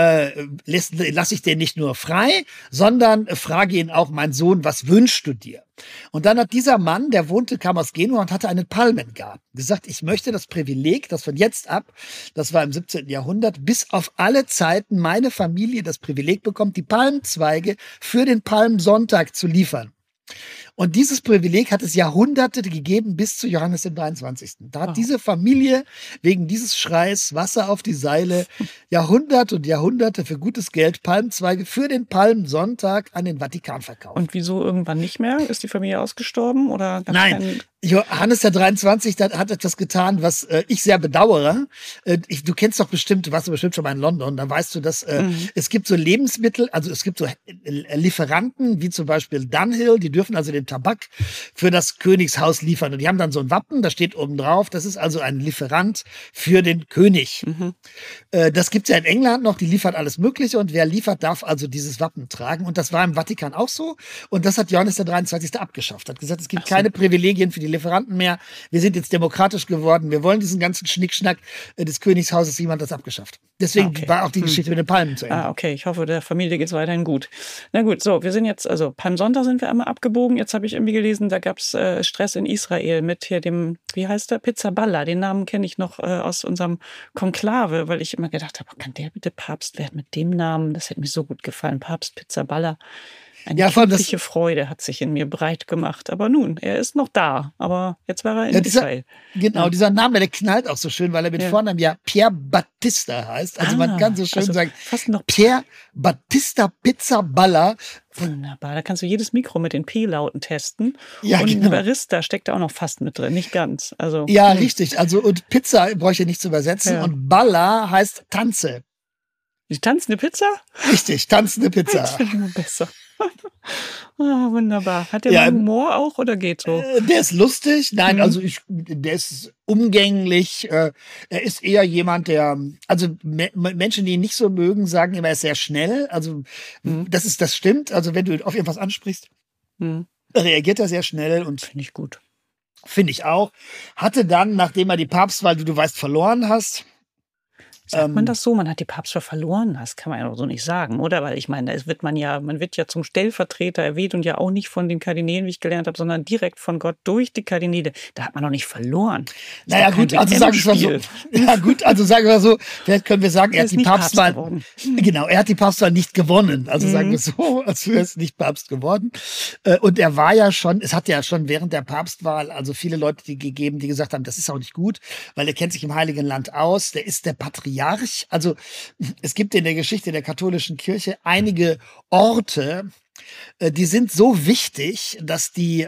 lasse ich den nicht nur frei, sondern frage ihn auch, mein Sohn, was wünschst du dir? Und dann hat dieser Mann, der kam aus Genua und hatte einen Palmengarten, gesagt, ich möchte das Privileg, dass von jetzt ab, das war im 17. Jahrhundert, bis auf alle Zeiten meine Familie das Privileg bekommt, die Palmzweige für den Palmsonntag zu liefern. Und dieses Privileg hat es Jahrhunderte gegeben bis zu Johannes dem 23. Da hat diese Familie wegen dieses Schreis Wasser auf die Seile Jahrhunderte und Jahrhunderte für gutes Geld Palmzweige für den Palmsonntag an den Vatikan verkauft. Und wieso irgendwann nicht mehr? Ist die Familie ausgestorben? Oder nein, Johannes der 23. hat etwas getan, was ich sehr bedauere. Du kennst doch bestimmt, du warst bestimmt schon mal in London, da weißt du, dass es gibt so Lebensmittel, also es gibt so Lieferanten, wie zum Beispiel Dunhill, die dürfen also den Tabak für das Königshaus liefern. Und die haben dann so ein Wappen, da steht oben drauf, das ist also ein Lieferant für den König. Das gibt's ja in England noch, die liefert alles Mögliche und wer liefert, darf also dieses Wappen tragen. Und das war im Vatikan auch so. Und das hat Johannes der 23. abgeschafft. Hat gesagt, es gibt keine Privilegien für die Lieferanten mehr. Wir sind jetzt demokratisch geworden. Wir wollen diesen ganzen Schnickschnack des Königshauses, jemand das abgeschafft. Deswegen war auch die Geschichte mit den Palmen zu Ende. Okay. Ich hoffe, der Familie geht's weiterhin gut. Na gut, so, wir sind jetzt, also Palmsonntag sind wir einmal abgebogen. Jetzt habe ich irgendwie gelesen, da gab's Stress in Israel mit hier dem, wie heißt der? Pizzaballa. Den Namen kenne ich noch aus unserem Konklave, weil ich immer gedacht habe, kann der bitte Papst werden mit dem Namen? Das hätte mir so gut gefallen. Papst Pizzaballa. Eine kindliche Freude hat sich in mir breit gemacht. Aber nun, er ist noch da. Aber jetzt war er in Israel. Genau, dieser Name, der knallt auch so schön, weil er mit Vornamen ja Pier Battista heißt. Also man kann so schön sagen, fast noch Pier Battista Pizzaballa. Wunderbar, da kannst du jedes Mikro mit den P-Lauten testen. Ja, und genau. Barista steckt da auch noch fast mit drin, nicht ganz. Also, ja, richtig. Also und Pizza brauche ich ja nicht zu übersetzen. Ja. Und Balla heißt Tanze. Die tanzende Pizza? Richtig, tanzende Pizza. Ich finde immer besser. Wunderbar. Hat der mal Humor auch oder geht so? Der ist lustig. Nein, also der ist umgänglich. Er ist eher jemand, der, also Menschen, die ihn nicht so mögen, sagen immer, er ist sehr schnell. Also das stimmt. Also wenn du auf irgendwas ansprichst, reagiert er sehr schnell und finde ich gut. Finde ich auch. Hatte dann, nachdem er die Papstwahl, wie du weißt, verloren hast. Sagt man das so? Man hat die Papstwahl verloren? Das kann man ja so nicht sagen, oder? Weil ich meine, man wird ja zum Stellvertreter erwählt und ja auch nicht von den Kardinälen, wie ich gelernt habe, sondern direkt von Gott durch die Kardinäle. Da hat man noch nicht verloren. Naja, gut, also sagen wir mal so. Ja, gut, also sagen wir so, vielleicht können wir sagen, er hat die Papstwahl. Genau, er hat die Papstwahl nicht gewonnen. Also sagen wir so, als wäre es nicht Papst geworden. Und er war ja schon, es hat ja schon während der Papstwahl also viele Leute gegeben, die gesagt haben, das ist auch nicht gut, weil er kennt sich im Heiligen Land aus, der ist der Patriarch. Also es gibt in der Geschichte der katholischen Kirche einige Orte, die sind so wichtig, dass die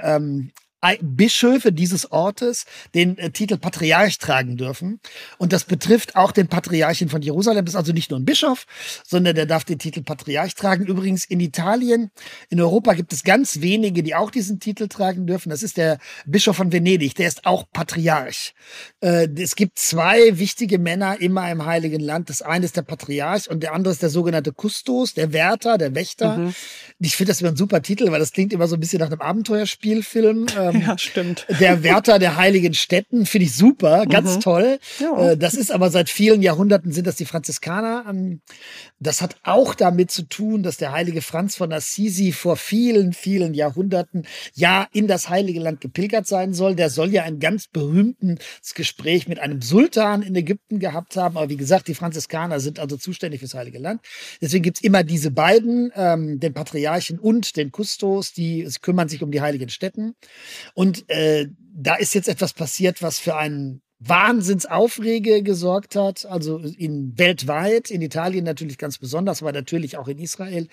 Bischöfe dieses Ortes den Titel Patriarch tragen dürfen. Und das betrifft auch den Patriarchen von Jerusalem. Das ist also nicht nur ein Bischof, sondern der darf den Titel Patriarch tragen. Übrigens in Italien, in Europa gibt es ganz wenige, die auch diesen Titel tragen dürfen. Das ist der Bischof von Venedig, der ist auch Patriarch. Es gibt zwei wichtige Männer immer im Heiligen Land. Das eine ist der Patriarch und der andere ist der sogenannte Kustos, der Wärter, der Wächter. Ich finde das immer ein super Titel, weil das klingt immer so ein bisschen nach einem Abenteuerspielfilm. Ja, stimmt. Der Wärter der heiligen Städten, finde ich super, ganz toll. Ja. Das ist aber seit vielen Jahrhunderten sind das die Franziskaner. Das hat auch damit zu tun, dass der heilige Franz von Assisi vor vielen, vielen Jahrhunderten ja in das Heilige Land gepilgert sein soll. Der soll ja ein ganz berühmtes Gespräch mit einem Sultan in Ägypten gehabt haben. Aber wie gesagt, die Franziskaner sind also zuständig fürs Heilige Land. Deswegen gibt's immer diese beiden, den Patriarchen und den Kustos, die kümmern sich um die heiligen Städten. Und da ist jetzt etwas passiert, was für einen Wahnsinnsaufrege gesorgt hat, also weltweit, in Italien natürlich ganz besonders, aber natürlich auch in Israel.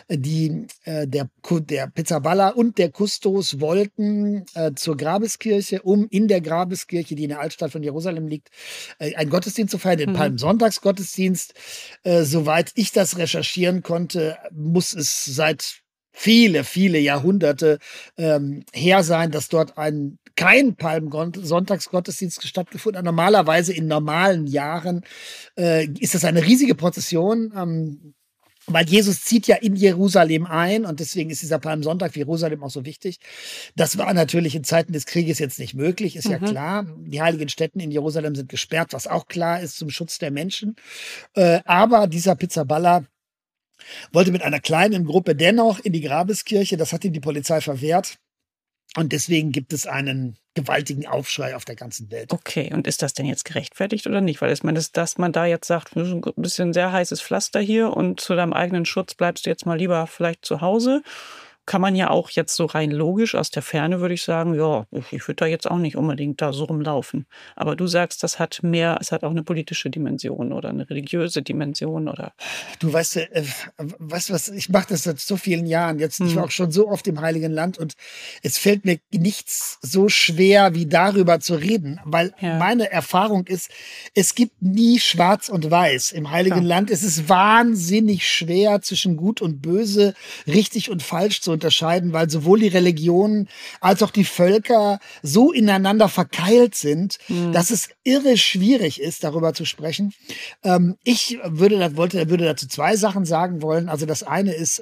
Der Pizzaballa und der Kustos wollten zur Grabeskirche, um in der Grabeskirche, die in der Altstadt von Jerusalem liegt, einen Gottesdienst zu feiern, den Palmsonntagsgottesdienst. Soweit ich das recherchieren konnte, muss es seit viele, viele Jahrhunderte her sein, dass dort kein Palmsonntagsgottesdienst stattgefunden hat. Normalerweise in normalen Jahren ist das eine riesige Prozession, weil Jesus zieht ja in Jerusalem ein und deswegen ist dieser Palmsonntag für Jerusalem auch so wichtig. Das war natürlich in Zeiten des Krieges jetzt nicht möglich, ist ja klar. Die heiligen Stätten in Jerusalem sind gesperrt, was auch klar ist zum Schutz der Menschen. Aber dieser Pizzaballa wollte mit einer kleinen Gruppe dennoch in die Grabeskirche. Das hat ihm die Polizei verwehrt. Und deswegen gibt es einen gewaltigen Aufschrei auf der ganzen Welt. Okay, und ist das denn jetzt gerechtfertigt oder nicht? Weil ich meine, dass man da jetzt sagt, ein bisschen sehr heißes Pflaster hier und zu deinem eigenen Schutz bleibst du jetzt mal lieber vielleicht zu Hause. Kann man ja auch jetzt so rein logisch aus der Ferne, würde ich sagen, ja, ich würde da jetzt auch nicht unbedingt da so rumlaufen. Aber du sagst, es hat auch eine politische Dimension oder eine religiöse Dimension oder. Du weißt was, ich mache das seit so vielen Jahren jetzt. Ich war auch schon so oft im Heiligen Land und es fällt mir nichts so schwer, wie darüber zu reden, weil meine Erfahrung ist, es gibt nie Schwarz und Weiß. Im Heiligen Land ist es wahnsinnig schwer, zwischen Gut und Böse, richtig und falsch zu unterscheiden, weil sowohl die Religionen als auch die Völker so ineinander verkeilt sind, dass es irre schwierig ist, darüber zu sprechen. Ich würde dazu zwei Sachen sagen wollen. Also das eine ist,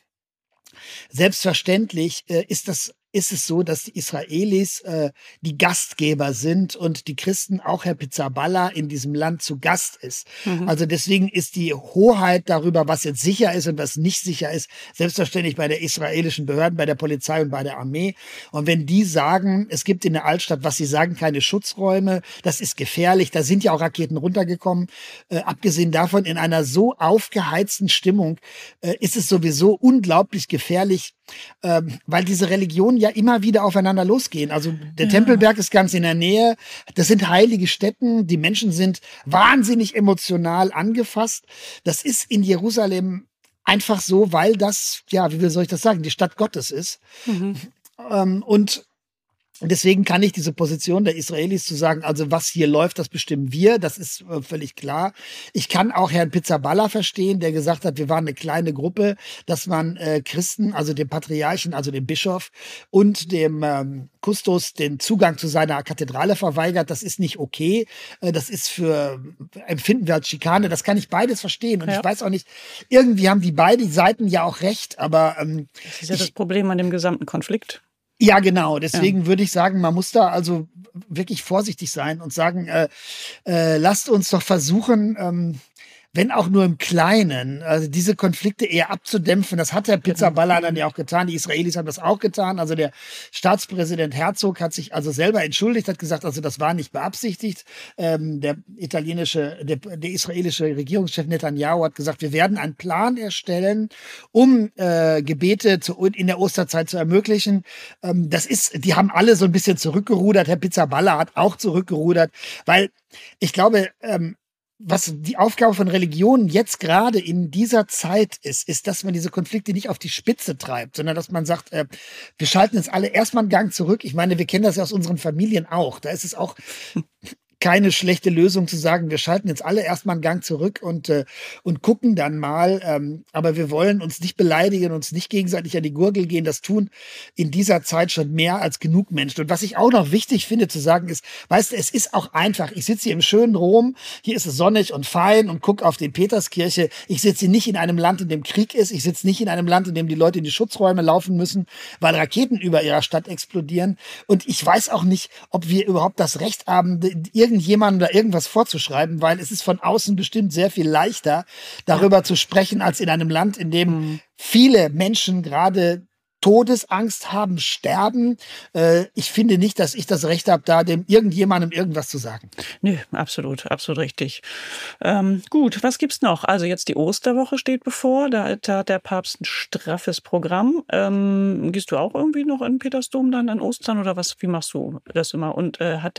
selbstverständlich ist es so, dass die Israelis die Gastgeber sind und die Christen, auch Herr Pizzaballa, in diesem Land zu Gast ist. Also deswegen ist die Hoheit darüber, was jetzt sicher ist und was nicht sicher ist, selbstverständlich bei der israelischen Behörden, bei der Polizei und bei der Armee. Und wenn die sagen, es gibt in der Altstadt, was sie sagen, keine Schutzräume, das ist gefährlich, da sind ja auch Raketen runtergekommen. Abgesehen davon, in einer so aufgeheizten Stimmung ist es sowieso unglaublich gefährlich, weil diese Religionen ja immer wieder aufeinander losgehen. Also der Tempelberg ist ganz in der Nähe. Das sind heilige Stätten. Die Menschen sind wahnsinnig emotional angefasst. Das ist in Jerusalem einfach so, weil das, ja, wie soll ich das sagen, die Stadt Gottes ist. Und deswegen kann ich diese Position der Israelis zu sagen, also was hier läuft, das bestimmen wir, das ist völlig klar. Ich kann auch Herrn Pizzaballa verstehen, der gesagt hat, wir waren eine kleine Gruppe, dass man Christen, also dem Patriarchen, also dem Bischof und dem Kustos den Zugang zu seiner Kathedrale verweigert. Das ist nicht okay. Das ist empfinden wir als Schikane. Das kann ich beides verstehen. Und ich weiß auch nicht, irgendwie haben die beiden Seiten ja auch recht, aber das ist ja das Problem an dem gesamten Konflikt. Ja, genau. Deswegen würde ich sagen, man muss da also wirklich vorsichtig sein und sagen, lasst uns doch versuchen, wenn auch nur im Kleinen, also diese Konflikte eher abzudämpfen. Das hat der Pizzaballa dann ja auch getan. Die Israelis haben das auch getan. Also der Staatspräsident Herzog hat sich also selber entschuldigt, hat gesagt, also das war nicht beabsichtigt. Der israelische Regierungschef Netanyahu hat gesagt, wir werden einen Plan erstellen, um Gebete in der Osterzeit zu ermöglichen. Die haben alle so ein bisschen zurückgerudert. Herr Pizzaballa hat auch zurückgerudert, weil ich glaube, was die Aufgabe von Religionen jetzt gerade in dieser Zeit ist, dass man diese Konflikte nicht auf die Spitze treibt, sondern dass man sagt, wir schalten jetzt alle erstmal einen Gang zurück. Ich meine, wir kennen das ja aus unseren Familien auch. Da ist es auch keine schlechte Lösung zu sagen, wir schalten jetzt alle erstmal einen Gang zurück und gucken dann mal. Aber wir wollen uns nicht beleidigen, uns nicht gegenseitig an die Gurgel gehen. Das tun in dieser Zeit schon mehr als genug Menschen. Und was ich auch noch wichtig finde zu sagen ist, weißt du, es ist auch einfach. Ich sitze hier im schönen Rom, hier ist es sonnig und fein und gucke auf die Peterskirche. Ich sitze hier nicht in einem Land, in dem Krieg ist. Ich sitze nicht in einem Land, in dem die Leute in die Schutzräume laufen müssen, weil Raketen über ihrer Stadt explodieren. Und ich weiß auch nicht, ob wir überhaupt das Recht haben, irgendjemandem da irgendwas vorzuschreiben, weil es ist von außen bestimmt sehr viel leichter, darüber zu sprechen, als in einem Land, in dem viele Menschen gerade Todesangst haben, sterben. Ich finde nicht, dass ich das Recht habe, da dem irgendjemandem irgendwas zu sagen. Nö, absolut richtig. Gut, was gibt's noch? Also jetzt die Osterwoche steht bevor. Da hat der Papst ein straffes Programm. Gehst du auch irgendwie noch in Petersdom dann an Ostern oder was? Wie machst du das immer? Und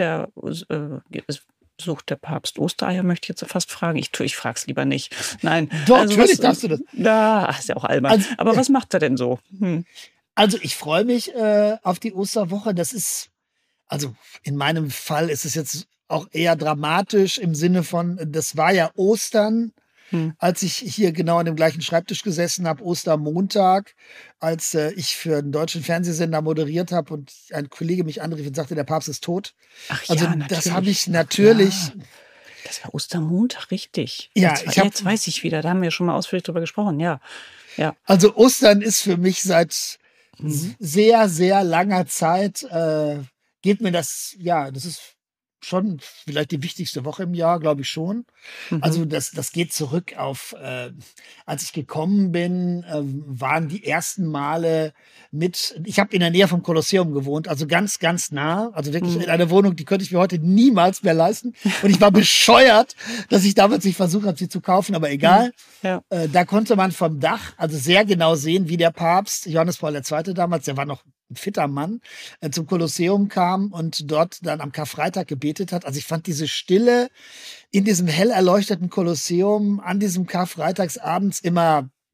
sucht der Papst Ostereier, möchte ich jetzt fast fragen. Ich frage es lieber nicht. Nein. Doch, also natürlich darfst du das. Ist ja auch albern. Also, aber was macht er denn so? Also ich freue mich auf die Osterwoche. Das ist, also in meinem Fall ist es jetzt auch eher dramatisch im Sinne von, das war ja Ostern, als ich hier genau an dem gleichen Schreibtisch gesessen habe, Ostermontag, als ich für einen deutschen Fernsehsender moderiert habe und ein Kollege mich anrief und sagte, der Papst ist tot. Ach also ja, das habe ich natürlich. Ja. Das war Ostermontag, richtig. Ja, jetzt weiß ich wieder, da haben wir schon mal ausführlich drüber gesprochen, ja. Also Ostern ist für mich seit sehr, sehr langer Zeit, geht mir das, das ist schon vielleicht die wichtigste Woche im Jahr, glaube ich schon. Also das geht zurück auf, als ich gekommen bin, waren die ersten Male ich habe in der Nähe vom Kolosseum gewohnt, also ganz, ganz nah, also wirklich in einer Wohnung, die könnte ich mir heute niemals mehr leisten. Und ich war bescheuert, dass ich damals nicht versucht habe, sie zu kaufen, aber egal. Ja. Da konnte man vom Dach also sehr genau sehen, wie der Papst, Johannes Paul II. Damals, der war noch ein fitter Mann, zum Kolosseum kam und dort dann am Karfreitag gebetet hat. Also ich fand diese Stille in diesem hell erleuchteten Kolosseum an diesem Karfreitagsabends immer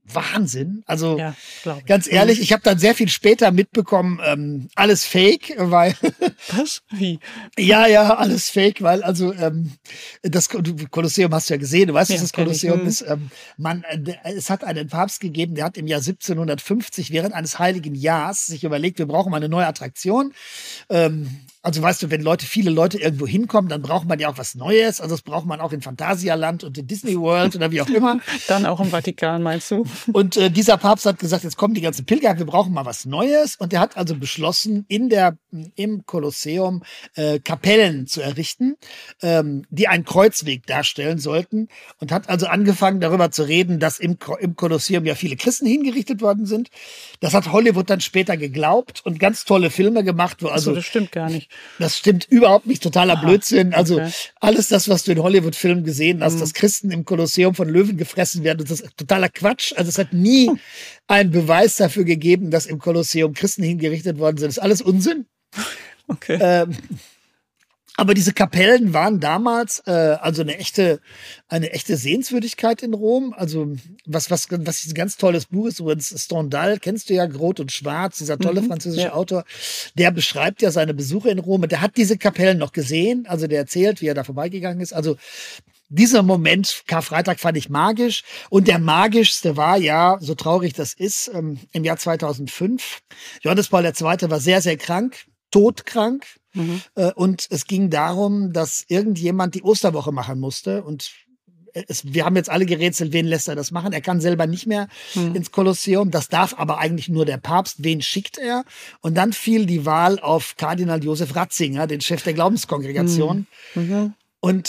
Wahnsinn. Also Ja, glaube ich. ganz ehrlich, ich habe dann sehr viel später mitbekommen, alles Fake, weil Was? Wie? ja, alles Fake, weil also das Kolosseum hast du ja gesehen, du weißt, was Ja, das kenn ich. Kolosseum ist. Es hat einen Papst gegeben, der hat im Jahr 1750 während eines heiligen Jahres sich überlegt, wir brauchen mal eine neue Attraktion. Also weißt du, wenn viele Leute irgendwo hinkommen, dann braucht man ja auch was Neues. Also das braucht man auch in Phantasialand und in Disney World oder wie auch immer. Dann auch im Vatikan, meinst du? Und dieser Papst hat gesagt, jetzt kommen die ganzen Pilger, wir brauchen mal was Neues. Und er hat also beschlossen, im Kolosseum Kapellen zu errichten, die einen Kreuzweg darstellen sollten. Und hat also angefangen, darüber zu reden, dass im Kolosseum ja viele Christen hingerichtet worden sind. Das hat Hollywood dann später geglaubt und ganz tolle Filme gemacht. Wo Also, das stimmt gar nicht. Das stimmt überhaupt nicht, totaler Blödsinn. Also okay. alles das, was du in Hollywood-Filmen gesehen hast, dass Christen im Kolosseum von Löwen gefressen werden, das ist totaler Quatsch. Also es hat nie einen Beweis dafür gegeben, dass im Kolosseum Christen hingerichtet worden sind. Das ist alles Unsinn. Okay. Aber diese Kapellen waren damals also eine echte Sehenswürdigkeit in Rom. Also was ein ganz tolles Buch ist, übrigens Stendhal, kennst du ja, Rot und Schwarz, dieser tolle französische Autor, der beschreibt ja seine Besuche in Rom und der hat diese Kapellen noch gesehen. Also der erzählt, wie er da vorbeigegangen ist. Also dieser Moment, Karfreitag, fand ich magisch. Und der magischste war ja, so traurig das ist, im Jahr 2005. Johannes Paul II. War sehr, sehr krank, todkrank. Und es ging darum, dass irgendjemand die Osterwoche machen musste. Und wir haben jetzt alle gerätselt, wen lässt er das machen? Er kann selber nicht mehr ins Kolosseum. Das darf aber eigentlich nur der Papst. Wen schickt er? Und dann fiel die Wahl auf Kardinal Josef Ratzinger, den Chef der Glaubenskongregation. Und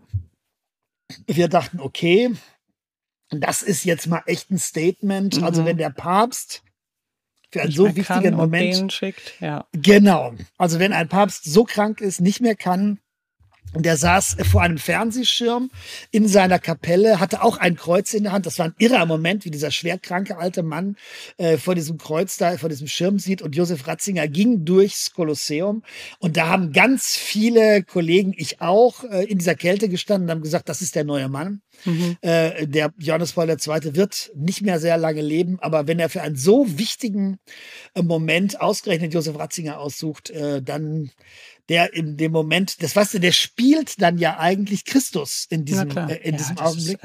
wir dachten, okay, das ist jetzt mal echt ein Statement. Also wenn der Papst für einen so wichtigen Moment schickt, ja. Genau. Also wenn ein Papst so krank ist, nicht mehr kann, und der saß vor einem Fernsehschirm in seiner Kapelle, hatte auch ein Kreuz in der Hand. Das war ein irrer Moment, wie dieser schwerkranke alte Mann vor diesem Kreuz da, vor diesem Schirm sieht. Und Josef Ratzinger ging durchs Kolosseum. Und da haben ganz viele Kollegen, ich auch, in dieser Kälte gestanden und haben gesagt, das ist der neue Mann. Der Johannes Paul II. Wird nicht mehr sehr lange leben. Aber wenn er für einen so wichtigen Moment ausgerechnet Josef Ratzinger aussucht, dann der in dem Moment, das weißt du, der spielt dann ja eigentlich Christus in diesem Augenblick.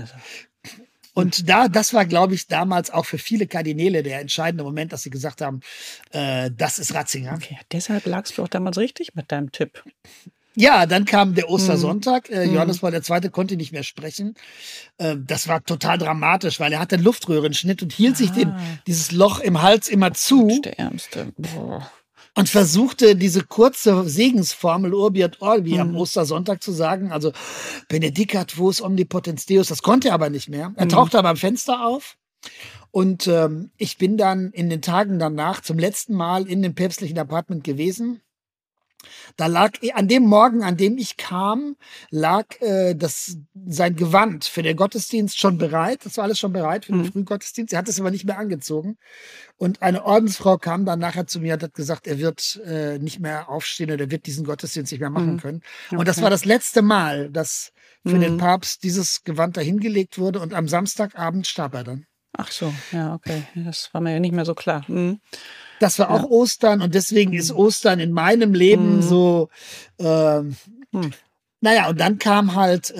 Und das war, glaube ich, damals auch für viele Kardinäle der entscheidende Moment, dass sie gesagt haben, das ist Ratzinger. Okay, deshalb lagst du auch damals richtig mit deinem Tipp. Ja, dann kam der Ostersonntag. Johannes Paul II. Konnte nicht mehr sprechen. Das war total dramatisch, weil er hatte einen Luftröhrenschnitt und hielt sich dieses Loch im Hals immer zu. Der Ärmste. Boah. Und versuchte diese kurze Segensformel Urbi et Orbi am Ostersonntag zu sagen. Also Benedicat vos omnipotens Deus. Das konnte er aber nicht mehr. Er tauchte aber am Fenster auf. Und ich bin dann in den Tagen danach zum letzten Mal in dem päpstlichen Apartment gewesen. Da lag, an dem Morgen, an dem ich kam, lag sein Gewand für den Gottesdienst schon bereit. Das war alles schon bereit für den Frühgottesdienst. Er hat es aber nicht mehr angezogen. Und eine Ordensfrau kam dann nachher zu mir und hat gesagt, er wird nicht mehr aufstehen oder wird diesen Gottesdienst nicht mehr machen können. Okay. Und das war das letzte Mal, dass für den Papst dieses Gewand da hingelegt wurde. Und am Samstagabend starb er dann. Ach so, ja, okay. Das war mir ja nicht mehr so klar. Das war auch Ostern und deswegen ist Ostern in meinem Leben so, naja, und dann kam halt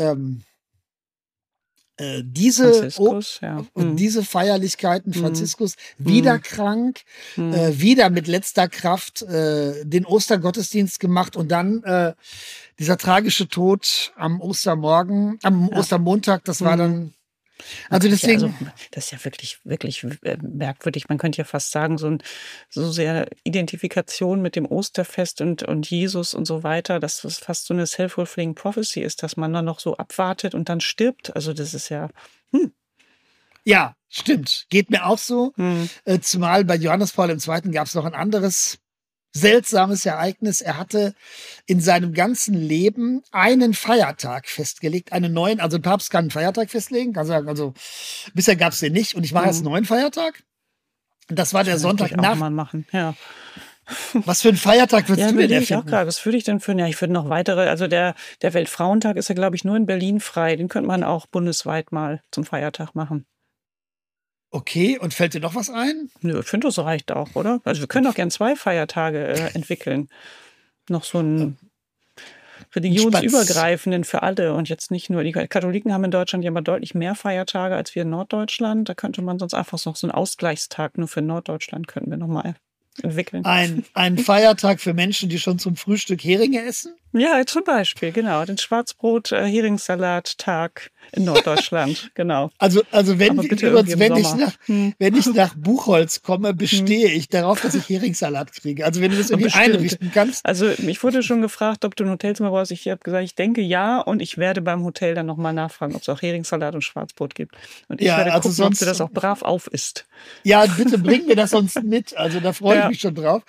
diese Feierlichkeiten, Franziskus, wieder krank, wieder mit letzter Kraft den Ostergottesdienst gemacht und dann dieser tragische Tod am Ostermorgen, am Ostermontag, das war dann also deswegen. Ja, das ist ja wirklich, wirklich merkwürdig. Man könnte ja fast sagen, so sehr Identifikation mit dem Osterfest und Jesus und so weiter, dass das fast so eine self-fulfilling prophecy ist, dass man dann noch so abwartet und dann stirbt. Also das ist ja. Ja, stimmt. Geht mir auch so. Zumal bei Johannes Paul II. Gab es noch ein anderes seltsames Ereignis. Er hatte in seinem ganzen Leben einen Feiertag festgelegt, einen neuen, also ein Papst kann einen Feiertag festlegen, kann sagen, also bisher gab es den nicht und ich mache jetzt einen neuen Feiertag. Und das war der Sonntag nach. Mal machen, ja. Was für ein Feiertag würdest du denn erfinden? Auch gerade. Was würde ich denn für? Ja, ich würde noch weitere. Also der Weltfrauentag ist ja, glaube ich, nur in Berlin frei. Den könnte man auch bundesweit mal zum Feiertag machen. Okay, und fällt dir noch was ein? Nö, ich finde, das reicht auch, oder? Also wir können auch gern 2 Feiertage entwickeln. Noch so einen religionsübergreifenden für alle und jetzt nicht nur, die Katholiken haben in Deutschland ja immer deutlich mehr Feiertage als wir in Norddeutschland. Da könnte man sonst einfach noch so einen Ausgleichstag nur für Norddeutschland könnten wir nochmal entwickeln. Ein Feiertag für Menschen, die schon zum Frühstück Heringe essen? Ja, zum Beispiel, genau. Den Schwarzbrot-Heringssalat-Tag in Norddeutschland, genau. Also wenn, Aber bitte übrigens, irgendwie im wenn ich nach Buchholz komme, bestehe ich darauf, dass ich Heringssalat kriege. Also wenn du das irgendwie Bestimmt. einrichten kannst. Also mich wurde schon gefragt, ob du ein Hotelzimmer brauchst. Ich habe gesagt, ich denke ja und ich werde beim Hotel dann nochmal nachfragen, ob es auch Heringssalat und Schwarzbrot gibt. Und ich werde gucken, ob du das auch brav aufisst. Ja, bitte bring mir das sonst mit. Also da freue ich mich schon drauf.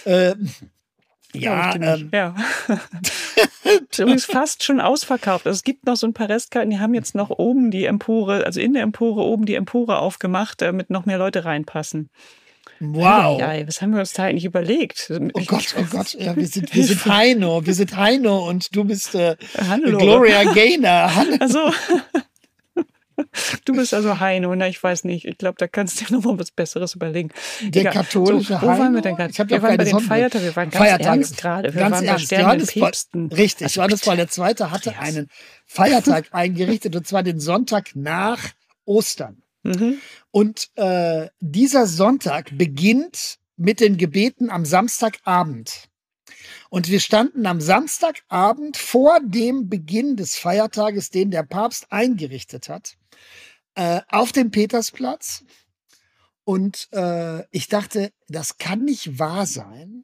Ja. Ist übrigens fast schon ausverkauft. Also es gibt noch so ein paar Restkarten, die haben jetzt noch oben die Empore, also in der Empore oben die Empore aufgemacht, damit noch mehr Leute reinpassen. Wow. Ja, was haben wir uns da eigentlich überlegt? Oh Gott, ja, wir sind Heino und du bist Hannelore. Gloria Gaynor. Also du bist also Heino, na ich weiß nicht. Ich glaube, da kannst du dir noch mal was Besseres überlegen. Der katholische Wo Heino? waren wir denn gerade? Wir waren bei den Feiertagen. Wir waren ganz ernst gerade. Wir waren bei Sternen Päpsten. Richtig, Johannes Paul II. Hatte einen Feiertag eingerichtet, und zwar den Sonntag nach Ostern. Mhm. Und dieser Sonntag beginnt mit den Gebeten am Samstagabend. Und wir standen am Samstagabend vor dem Beginn des Feiertages, den der Papst eingerichtet hat, auf dem Petersplatz. Und ich dachte, das kann nicht wahr sein,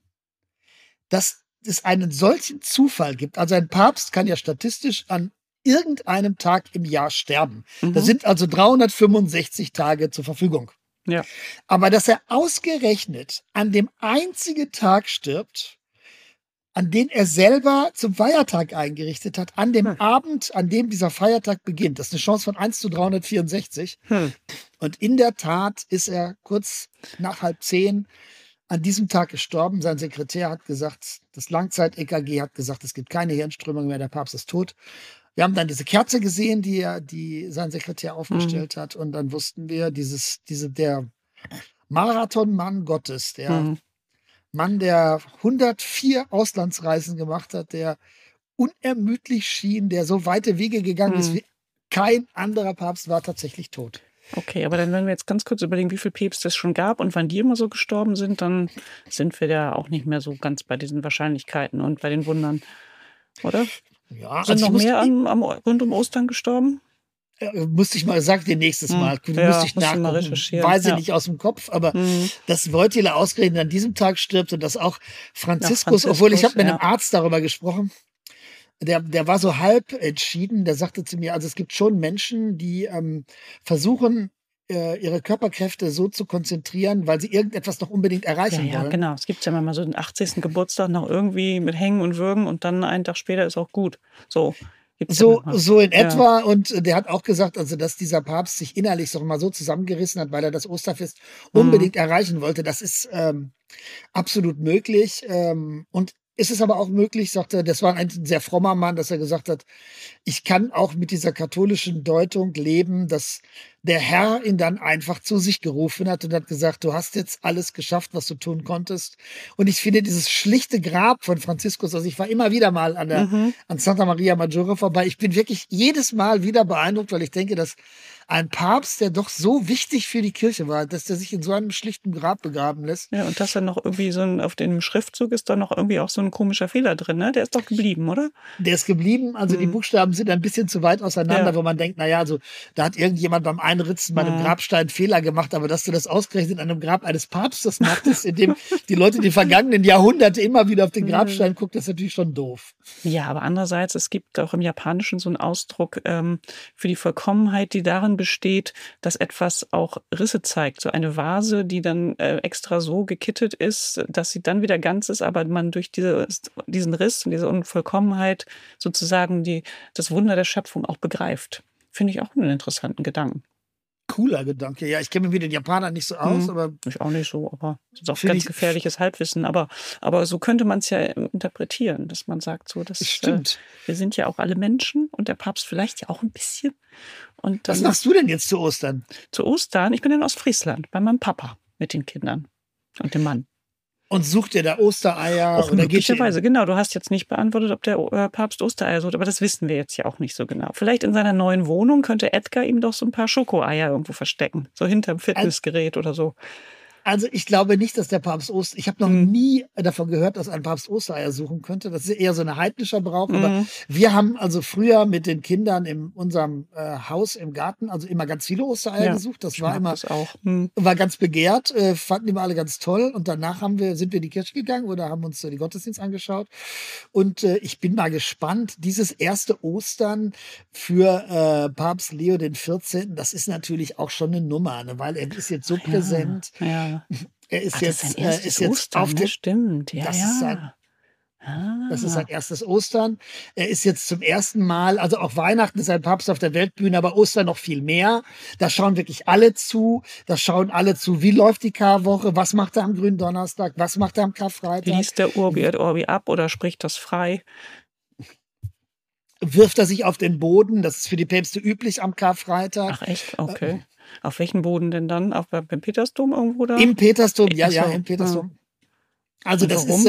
dass es einen solchen Zufall gibt. Also ein Papst kann ja statistisch an irgendeinem Tag im Jahr sterben. Da sind also 365 Tage zur Verfügung. Ja. Aber dass er ausgerechnet an dem einzigen Tag stirbt, an den er selber zum Feiertag eingerichtet hat, an dem Abend, an dem dieser Feiertag beginnt. Das ist eine Chance von 1 zu 364. Und in der Tat ist er kurz nach 9:30 an diesem Tag gestorben. Sein Sekretär hat gesagt, das Langzeit-EKG hat gesagt, es gibt keine Hirnströmung mehr, der Papst ist tot. Wir haben dann diese Kerze gesehen, die sein Sekretär aufgestellt hat. Und dann wussten wir, der Marathonmann Gottes, der Mann, der 104 Auslandsreisen gemacht hat, der unermüdlich schien, der so weite Wege gegangen ist wie kein anderer Papst, war tatsächlich tot. Okay, aber dann, wenn wir jetzt ganz kurz überlegen, wie viele Päpste es schon gab und wann die immer so gestorben sind, dann sind wir da auch nicht mehr so ganz bei diesen Wahrscheinlichkeiten und bei den Wundern, oder? Ja, Sind noch mehr rund um Ostern gestorben? Musste ich mal, sag dir nächstes Mal. Musste ich nachgucken. Weiß ich nicht aus dem Kopf, aber dass Wojtyla ausgerechnet an diesem Tag stirbt und dass auch Franziskus, obwohl ich habe mit einem Arzt darüber gesprochen, der war so halb entschieden, der sagte zu mir, also es gibt schon Menschen, die versuchen, ihre Körperkräfte so zu konzentrieren, weil sie irgendetwas noch unbedingt erreichen wollen. Ja, genau. Es gibt ja mal so den 80. Geburtstag noch irgendwie mit Hängen und Würgen und dann einen Tag später ist auch gut. So in etwa. Und der hat auch gesagt, also dass dieser Papst sich innerlich so mal so zusammengerissen hat, weil er das Osterfest unbedingt erreichen wollte. Das ist absolut möglich. Und es ist aber auch möglich, sagte er, das war ein sehr frommer Mann, dass er gesagt hat, ich kann auch mit dieser katholischen Deutung leben, dass der Herr ihn dann einfach zu sich gerufen hat und hat gesagt, du hast jetzt alles geschafft, was du tun konntest. Und ich finde dieses schlichte Grab von Franziskus, also ich war immer wieder mal an Santa Maria Maggiore vorbei. Ich bin wirklich jedes Mal wieder beeindruckt, weil ich denke, dass ein Papst, der doch so wichtig für die Kirche war, dass der sich in so einem schlichten Grab begraben lässt. Ja, und dass dann noch irgendwie auf dem Schriftzug ist da noch irgendwie auch so ein komischer Fehler drin, ne? Der ist doch geblieben, oder? Der ist geblieben, also die Buchstaben sind ein bisschen zu weit auseinander, wo man denkt, naja, also da hat irgendjemand beim Einritzen bei einem Grabstein Fehler gemacht, aber dass du das ausgerechnet an einem Grab eines Papstes machtest, in dem die Leute die vergangenen Jahrhunderte immer wieder auf den Grabstein gucken, das ist natürlich schon doof. Ja, aber andererseits, es gibt auch im Japanischen so einen Ausdruck für die Vollkommenheit, die darin besteht, dass etwas auch Risse zeigt. So eine Vase, die dann extra so gekittet ist, dass sie dann wieder ganz ist, aber man durch diesen Riss und diese Unvollkommenheit sozusagen das Wunder der Schöpfung auch begreift. Finde ich auch einen interessanten Gedanken. Cooler Gedanke. Ja, ich kenne mich mit den Japanern nicht so aus, aber ich auch nicht so, aber das ist auch ganz gefährliches Halbwissen. Aber so könnte man es ja interpretieren, dass man sagt, so, dass stimmt. Wir sind ja auch alle Menschen und der Papst vielleicht ja auch ein bisschen. Und Was dann machst du denn jetzt zu Ostern? zu Ostern, ich bin in Ostfriesland bei meinem Papa mit den Kindern und dem Mann. Und sucht ihr da Ostereier? Auch Oder geht ihr möglicherweise, genau. Du hast jetzt nicht beantwortet, ob der Papst Ostereier sucht, aber das wissen wir jetzt ja auch nicht so genau. Vielleicht in seiner neuen Wohnung könnte Edgar ihm doch so ein paar Schokoeier irgendwo verstecken. So hinterm Fitnessgerät oder so. Also ich glaube nicht, dass der Papst Oster. Ich habe noch nie davon gehört, dass ein Papst Ostereier suchen könnte. Das ist eher so ein heidnischer Brauch. Aber wir haben also früher mit den Kindern in unserem Haus im Garten also immer ganz viele Ostereier gesucht. Das war immer Das auch. war ganz begehrt, fanden immer alle ganz toll. Und danach sind wir in die Kirche gegangen oder haben uns die Gottesdienst angeschaut. Und ich bin mal gespannt. Dieses erste Ostern für Papst Leo XIV., das ist natürlich auch schon eine Nummer, ne? Weil er ist jetzt so präsent. Ja. Er ist Das jetzt, ist sein erstes ist jetzt Ostern, auf dem, stimmt. Ja, das ja. ist sein, das ist sein erstes Ostern. Er ist jetzt zum ersten Mal, also auch Weihnachten ist ein Papst auf der Weltbühne, aber Ostern noch viel mehr. Da schauen wirklich alle zu. Da schauen alle zu, wie läuft die Karwoche, was macht er am Gründonnerstag, was macht er am Karfreitag. Liest der Urbi et Orbi ab oder spricht das frei? Wirft er sich auf den Boden, das ist für die Päpste üblich am Karfreitag. Ach echt? Okay. Auf welchen Boden denn dann? Beim Petersdom irgendwo da? Im Petersdom, ja, Ach so. im Petersdom. Also Und das warum?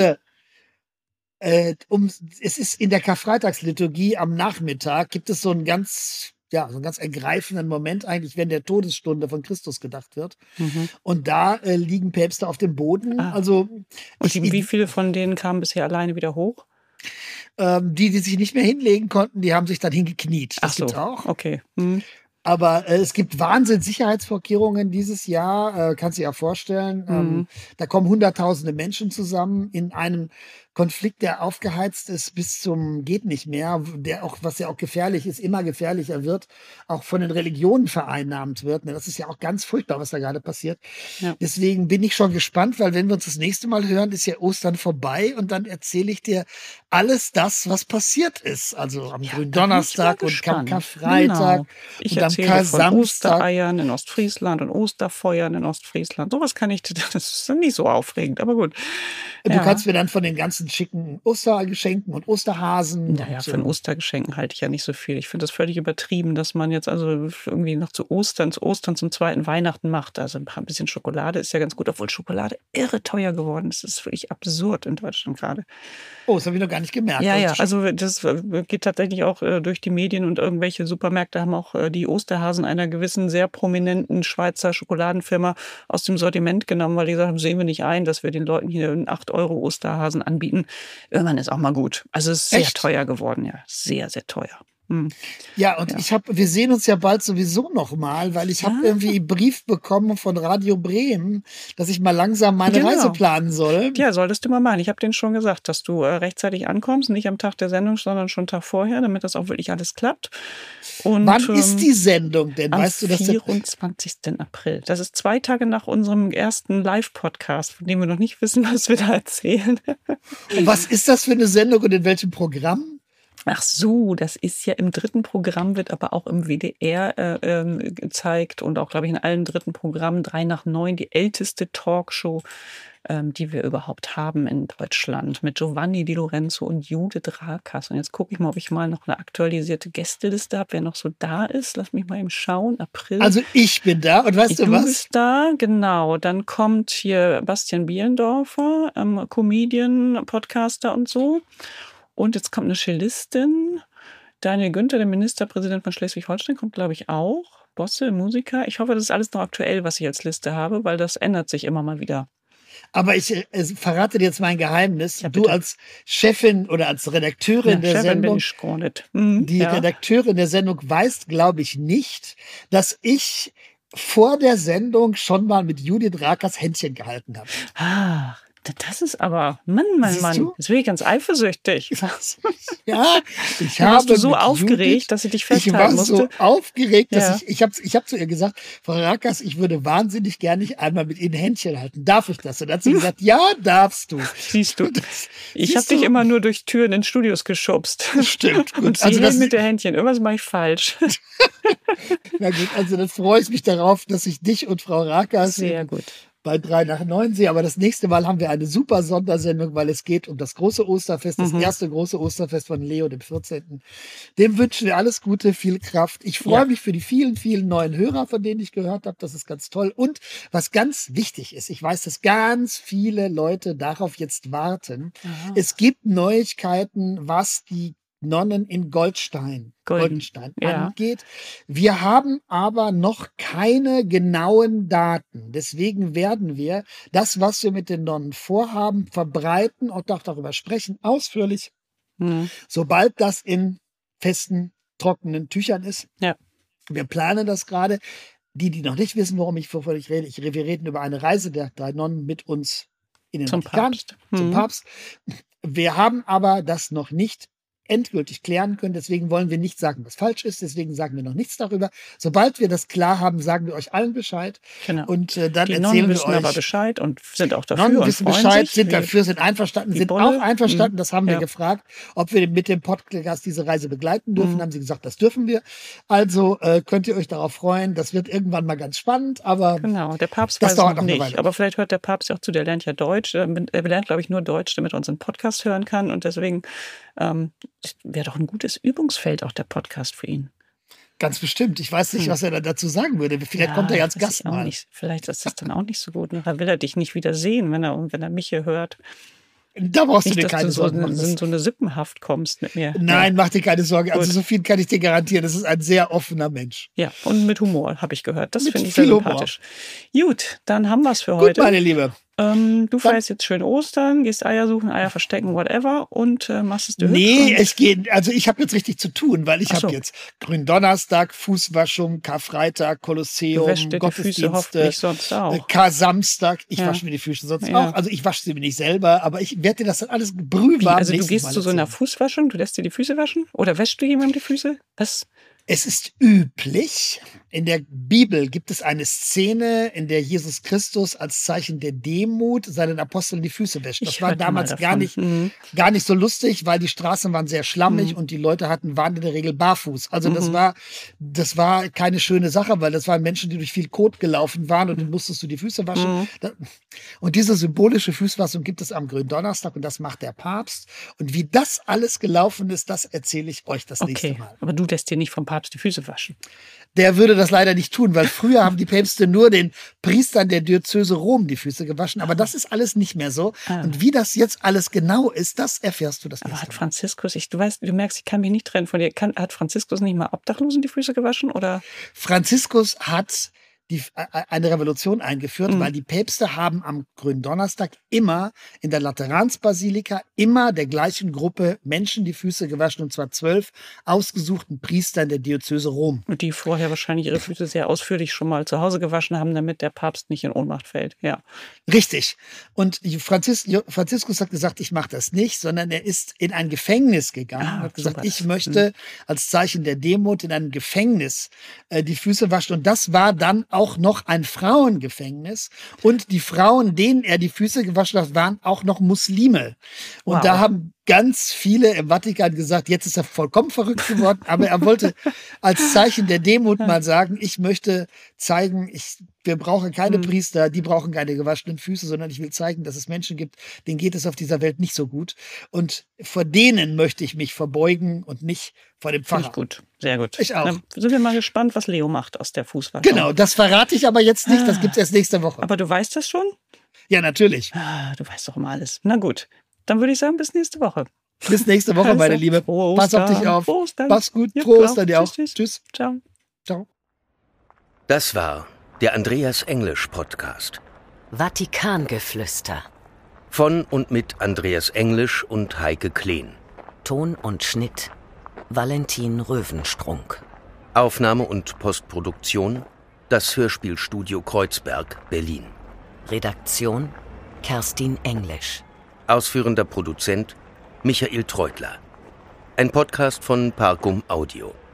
ist, es ist in der Karfreitagsliturgie am Nachmittag gibt es so einen ganz ergreifenden Moment eigentlich, wenn der Todesstunde von Christus gedacht wird. Und da liegen Päpste auf dem Boden. Also Und wie viele von denen kamen bisher alleine wieder hoch? die sich nicht mehr hinlegen konnten, die haben sich dann hingekniet. Das Ach so, gibt's auch. okay. Aber es gibt Wahnsinns-Sicherheitsvorkehrungen dieses Jahr, kannst du dir ja vorstellen. Da kommen Hunderttausende Menschen zusammen in einem Konflikt, der aufgeheizt ist bis zum geht nicht mehr, was ja auch gefährlich ist, immer gefährlicher wird, auch von den Religionen vereinnahmt wird. Das ist ja auch ganz furchtbar, was da gerade passiert. Ja. Deswegen bin ich schon gespannt, weil wenn wir uns das nächste Mal hören, ist ja Ostern vorbei und dann erzähle ich dir alles das, was passiert ist. Also am Gründonnerstag und am Karfreitag Ich und am erzähle von Kar-Samstag. Ostereiern in Ostfriesland und Osterfeuern in Ostfriesland. Sowas kann ich, das ist dann nicht so aufregend, aber gut. Du kannst mir dann von den ganzen schicken Ostergeschenken und Osterhasen. Naja, von Ostergeschenken halte ich ja nicht so viel. Ich finde das völlig übertrieben, dass man jetzt also irgendwie noch zu Ostern zum zweiten Weihnachten macht. Also ein bisschen Schokolade ist ja ganz gut, obwohl Schokolade irre teuer geworden ist. Das ist wirklich absurd in Deutschland gerade. Oh, das habe ich noch gar nicht gemerkt. Ja, also das geht tatsächlich auch durch die Medien und irgendwelche Supermärkte haben auch die Osterhasen einer gewissen sehr prominenten Schweizer Schokoladenfirma aus dem Sortiment genommen, weil die gesagt haben, sehen wir nicht ein, dass wir den Leuten hier einen 8 € Osterhasen anbieten. Irgendwann ist auch mal gut. Also es ist sehr teuer geworden, ja. Sehr, sehr teuer. Ja, und wir sehen uns ja bald sowieso noch mal, weil ich habe irgendwie einen Brief bekommen von Radio Bremen, dass ich mal langsam meine Reise planen soll. Ja, solltest du mal machen. Ich habe denen schon gesagt, dass du rechtzeitig ankommst, nicht am Tag der Sendung, sondern schon einen Tag vorher, damit das auch wirklich alles klappt. Und, wann ist die Sendung denn? Am weißt du, dass 24. April. Das ist 2 Tage nach unserem ersten Live-Podcast, von dem wir noch nicht wissen, was wir da erzählen. Und was ist das für eine Sendung und in welchem Programm? Ach so, das ist ja im 3. Programm, wird aber auch im WDR gezeigt und auch, glaube ich, in allen 3. Programmen 3 nach 9, die älteste Talkshow, die wir überhaupt haben in Deutschland, mit Giovanni Di Lorenzo und Judith Rakers. Und jetzt gucke ich mal, ob ich mal noch eine aktualisierte Gästeliste habe, wer noch so da ist. Lass mich mal eben schauen. April. Also ich bin da und weißt du was? Du bist da, genau. Dann kommt hier Bastian Bielendorfer, Comedian, Podcaster und so. Und jetzt kommt eine Cellistin. Daniel Günther, der Ministerpräsident von Schleswig-Holstein, kommt, glaube ich, auch. Bosse, Musiker. Ich hoffe, das ist alles noch aktuell, was ich als Liste habe, weil das ändert sich immer mal wieder. Aber ich verrate dir jetzt mein Geheimnis. Ja, du als Chefin oder als Redakteurin der Sendung, Redakteurin der Sendung weißt, glaube ich, nicht, dass ich vor der Sendung schon mal mit Judith Rakers Händchen gehalten habe. Ah. Das ist aber, Mann. Jetzt bin ich ganz eifersüchtig. Ja, warst du so aufgeregt, Judith, dass ich dich festhalten musste? Ich war so aufgeregt, dass ich hab zu ihr gesagt, Frau Rakers, ich würde wahnsinnig gerne einmal mit Ihnen Händchen halten. Darf ich das? Und dann hat sie gesagt, ja, darfst du. Siehst du. Ich habe dich immer nur durch Türen in Studios geschubst. Stimmt. Gut. Und sie hält mit der Händchen. Irgendwas mache ich falsch. Na gut, also dann freue ich mich darauf, dass ich dich und Frau Rakers sehr gut bei 3 nach 9 sehe. Aber das nächste Mal haben wir eine super Sondersendung, weil es geht um das große Osterfest, das erste große Osterfest von Leo, dem 14. Dem wünschen wir alles Gute, viel Kraft. Ich freue mich für die vielen, vielen neuen Hörer, von denen ich gehört habe. Das ist ganz toll. Und was ganz wichtig ist, ich weiß, dass ganz viele Leute darauf jetzt warten. Es gibt Neuigkeiten, was die Nonnen in Goldenstein angeht. Wir haben aber noch keine genauen Daten. Deswegen werden wir das, was wir mit den Nonnen vorhaben, verbreiten und auch darüber sprechen, ausführlich, sobald das in festen, trockenen Tüchern ist. Ja. Wir planen das gerade. Die noch nicht wissen, worum ich rede, wir reden über eine Reise der 3 Nonnen mit uns in den Vatikan, zum Papst. Wir haben aber das noch nicht endgültig klären können. Deswegen wollen wir nicht sagen, was falsch ist. Deswegen sagen wir noch nichts darüber. Sobald wir das klar haben, sagen wir euch allen Bescheid. Genau. Und dann erzählen wir euch. Die Nonnen wissen aber Bescheid und sind auch dafür. Nonnen wissen Bescheid, sind dafür, sind einverstanden, sind auch einverstanden. Das haben wir gefragt, ob wir mit dem Podcast diese Reise begleiten dürfen. Haben sie gesagt, das dürfen wir. Also könnt ihr euch darauf freuen. Das wird irgendwann mal ganz spannend. Aber genau, der Papst weiß noch nicht. Aber vielleicht hört der Papst ja auch zu. Der lernt ja Deutsch. Er lernt, glaube ich, nur Deutsch, damit er unseren Podcast hören kann. Und deswegen wäre doch ein gutes Übungsfeld auch der Podcast für ihn. Ganz bestimmt. Ich weiß nicht, was er dazu sagen würde. Vielleicht kommt er ja als Gast mal. Vielleicht ist das dann auch nicht so gut. Dann will er dich nicht wieder sehen, wenn er mich hier hört. Da brauchst du dir keine Sorgen machen. Dass du so eine Sippenhaft kommst mit mir. Nein, mach dir keine Sorgen. Also so viel kann ich dir garantieren. Das ist ein sehr offener Mensch. Ja, und mit Humor, habe ich gehört. Das finde ich sehr sympathisch. Gut, dann haben wir es für heute. Gut, meine Liebe. Du feierst jetzt schön Ostern, gehst Eier suchen, Eier verstecken, whatever und machst es durch. Nee, ich habe jetzt richtig zu tun, weil ich habe jetzt Gründonnerstag, Fußwaschung, Karfreitag, Kolosseum, Gottesdienste, sonst auch. Kar-Samstag. Ich wasche mir die Füße sonst auch. Also ich wasche sie mir nicht selber, aber ich werde dir das dann alles brühwarm. Also du gehst zu so einer Fußwaschung, du lässt dir die Füße waschen oder wäschst du jemandem die Füße? Was? Es ist üblich, in der Bibel gibt es eine Szene, in der Jesus Christus als Zeichen der Demut seinen Aposteln die Füße wäscht. Das war damals gar nicht so lustig, weil die Straßen waren sehr schlammig und die Leute waren in der Regel barfuß. Also das war keine schöne Sache, weil das waren Menschen, die durch viel Kot gelaufen waren und dann musstest du die Füße waschen. Und diese symbolische Fußwaschung gibt es am Gründonnerstag und das macht der Papst. Und wie das alles gelaufen ist, das erzähle ich euch das nächste Mal. Aber du lässt dir nicht vom Papst die Füße waschen. Der würde das leider nicht tun, weil früher haben die Päpste nur den Priestern der Diözese Rom die Füße gewaschen. Aber das ist alles nicht mehr so. Und wie das jetzt alles genau ist, das erfährst du das nächste Mal. Aber hat Franziskus, du merkst, ich kann mich nicht trennen von dir. Hat Franziskus nicht mal Obdachlosen die Füße gewaschen? Oder? Franziskus hat eine Revolution eingeführt, weil die Päpste haben am Gründonnerstag immer in der Lateransbasilika immer der gleichen Gruppe Menschen die Füße gewaschen, und zwar 12 ausgesuchten Priestern der Diözese Rom. Und die vorher wahrscheinlich ihre Füße sehr ausführlich schon mal zu Hause gewaschen haben, damit der Papst nicht in Ohnmacht fällt. Ja. Richtig. Und Franziskus hat gesagt, ich mache das nicht, sondern er ist in ein Gefängnis gegangen und hat gesagt, ich möchte als Zeichen der Demut in einem Gefängnis die Füße waschen. Und das war dann auch noch ein Frauengefängnis. Und die Frauen, denen er die Füße gewaschen hat, waren auch noch Muslime. Und da haben ganz viele im Vatikan gesagt, jetzt ist er vollkommen verrückt geworden, aber er wollte als Zeichen der Demut mal sagen, ich möchte zeigen, wir brauchen keine Priester, die brauchen keine gewaschenen Füße, sondern ich will zeigen, dass es Menschen gibt, denen geht es auf dieser Welt nicht so gut. Und vor denen möchte ich mich verbeugen und nicht vor dem Pfarrer. Gut, sehr gut. Ich auch. Dann sind wir mal gespannt, was Leo macht aus der Fußwaschung. Genau, das verrate ich aber jetzt nicht, das gibt es erst nächste Woche. Aber du weißt das schon? Ja, natürlich. Du weißt doch immer alles. Na gut. Dann würde ich sagen, bis nächste Woche. Bis nächste Woche, meine Liebe. Pass auf dich auf. Mach's gut. Prost an dir auch. Tschüss. Ciao. Ciao. Das war der Andreas Englisch Podcast. Vatikangeflüster. Von und mit Andreas Englisch und Heike Kleen. Ton und Schnitt Valentin Röwenstrunk. Aufnahme und Postproduktion das Hörspielstudio Kreuzberg, Berlin. Redaktion Kerstin Englisch. Ausführender Produzent Michael Treutler. Ein Podcast von Parcum Audio.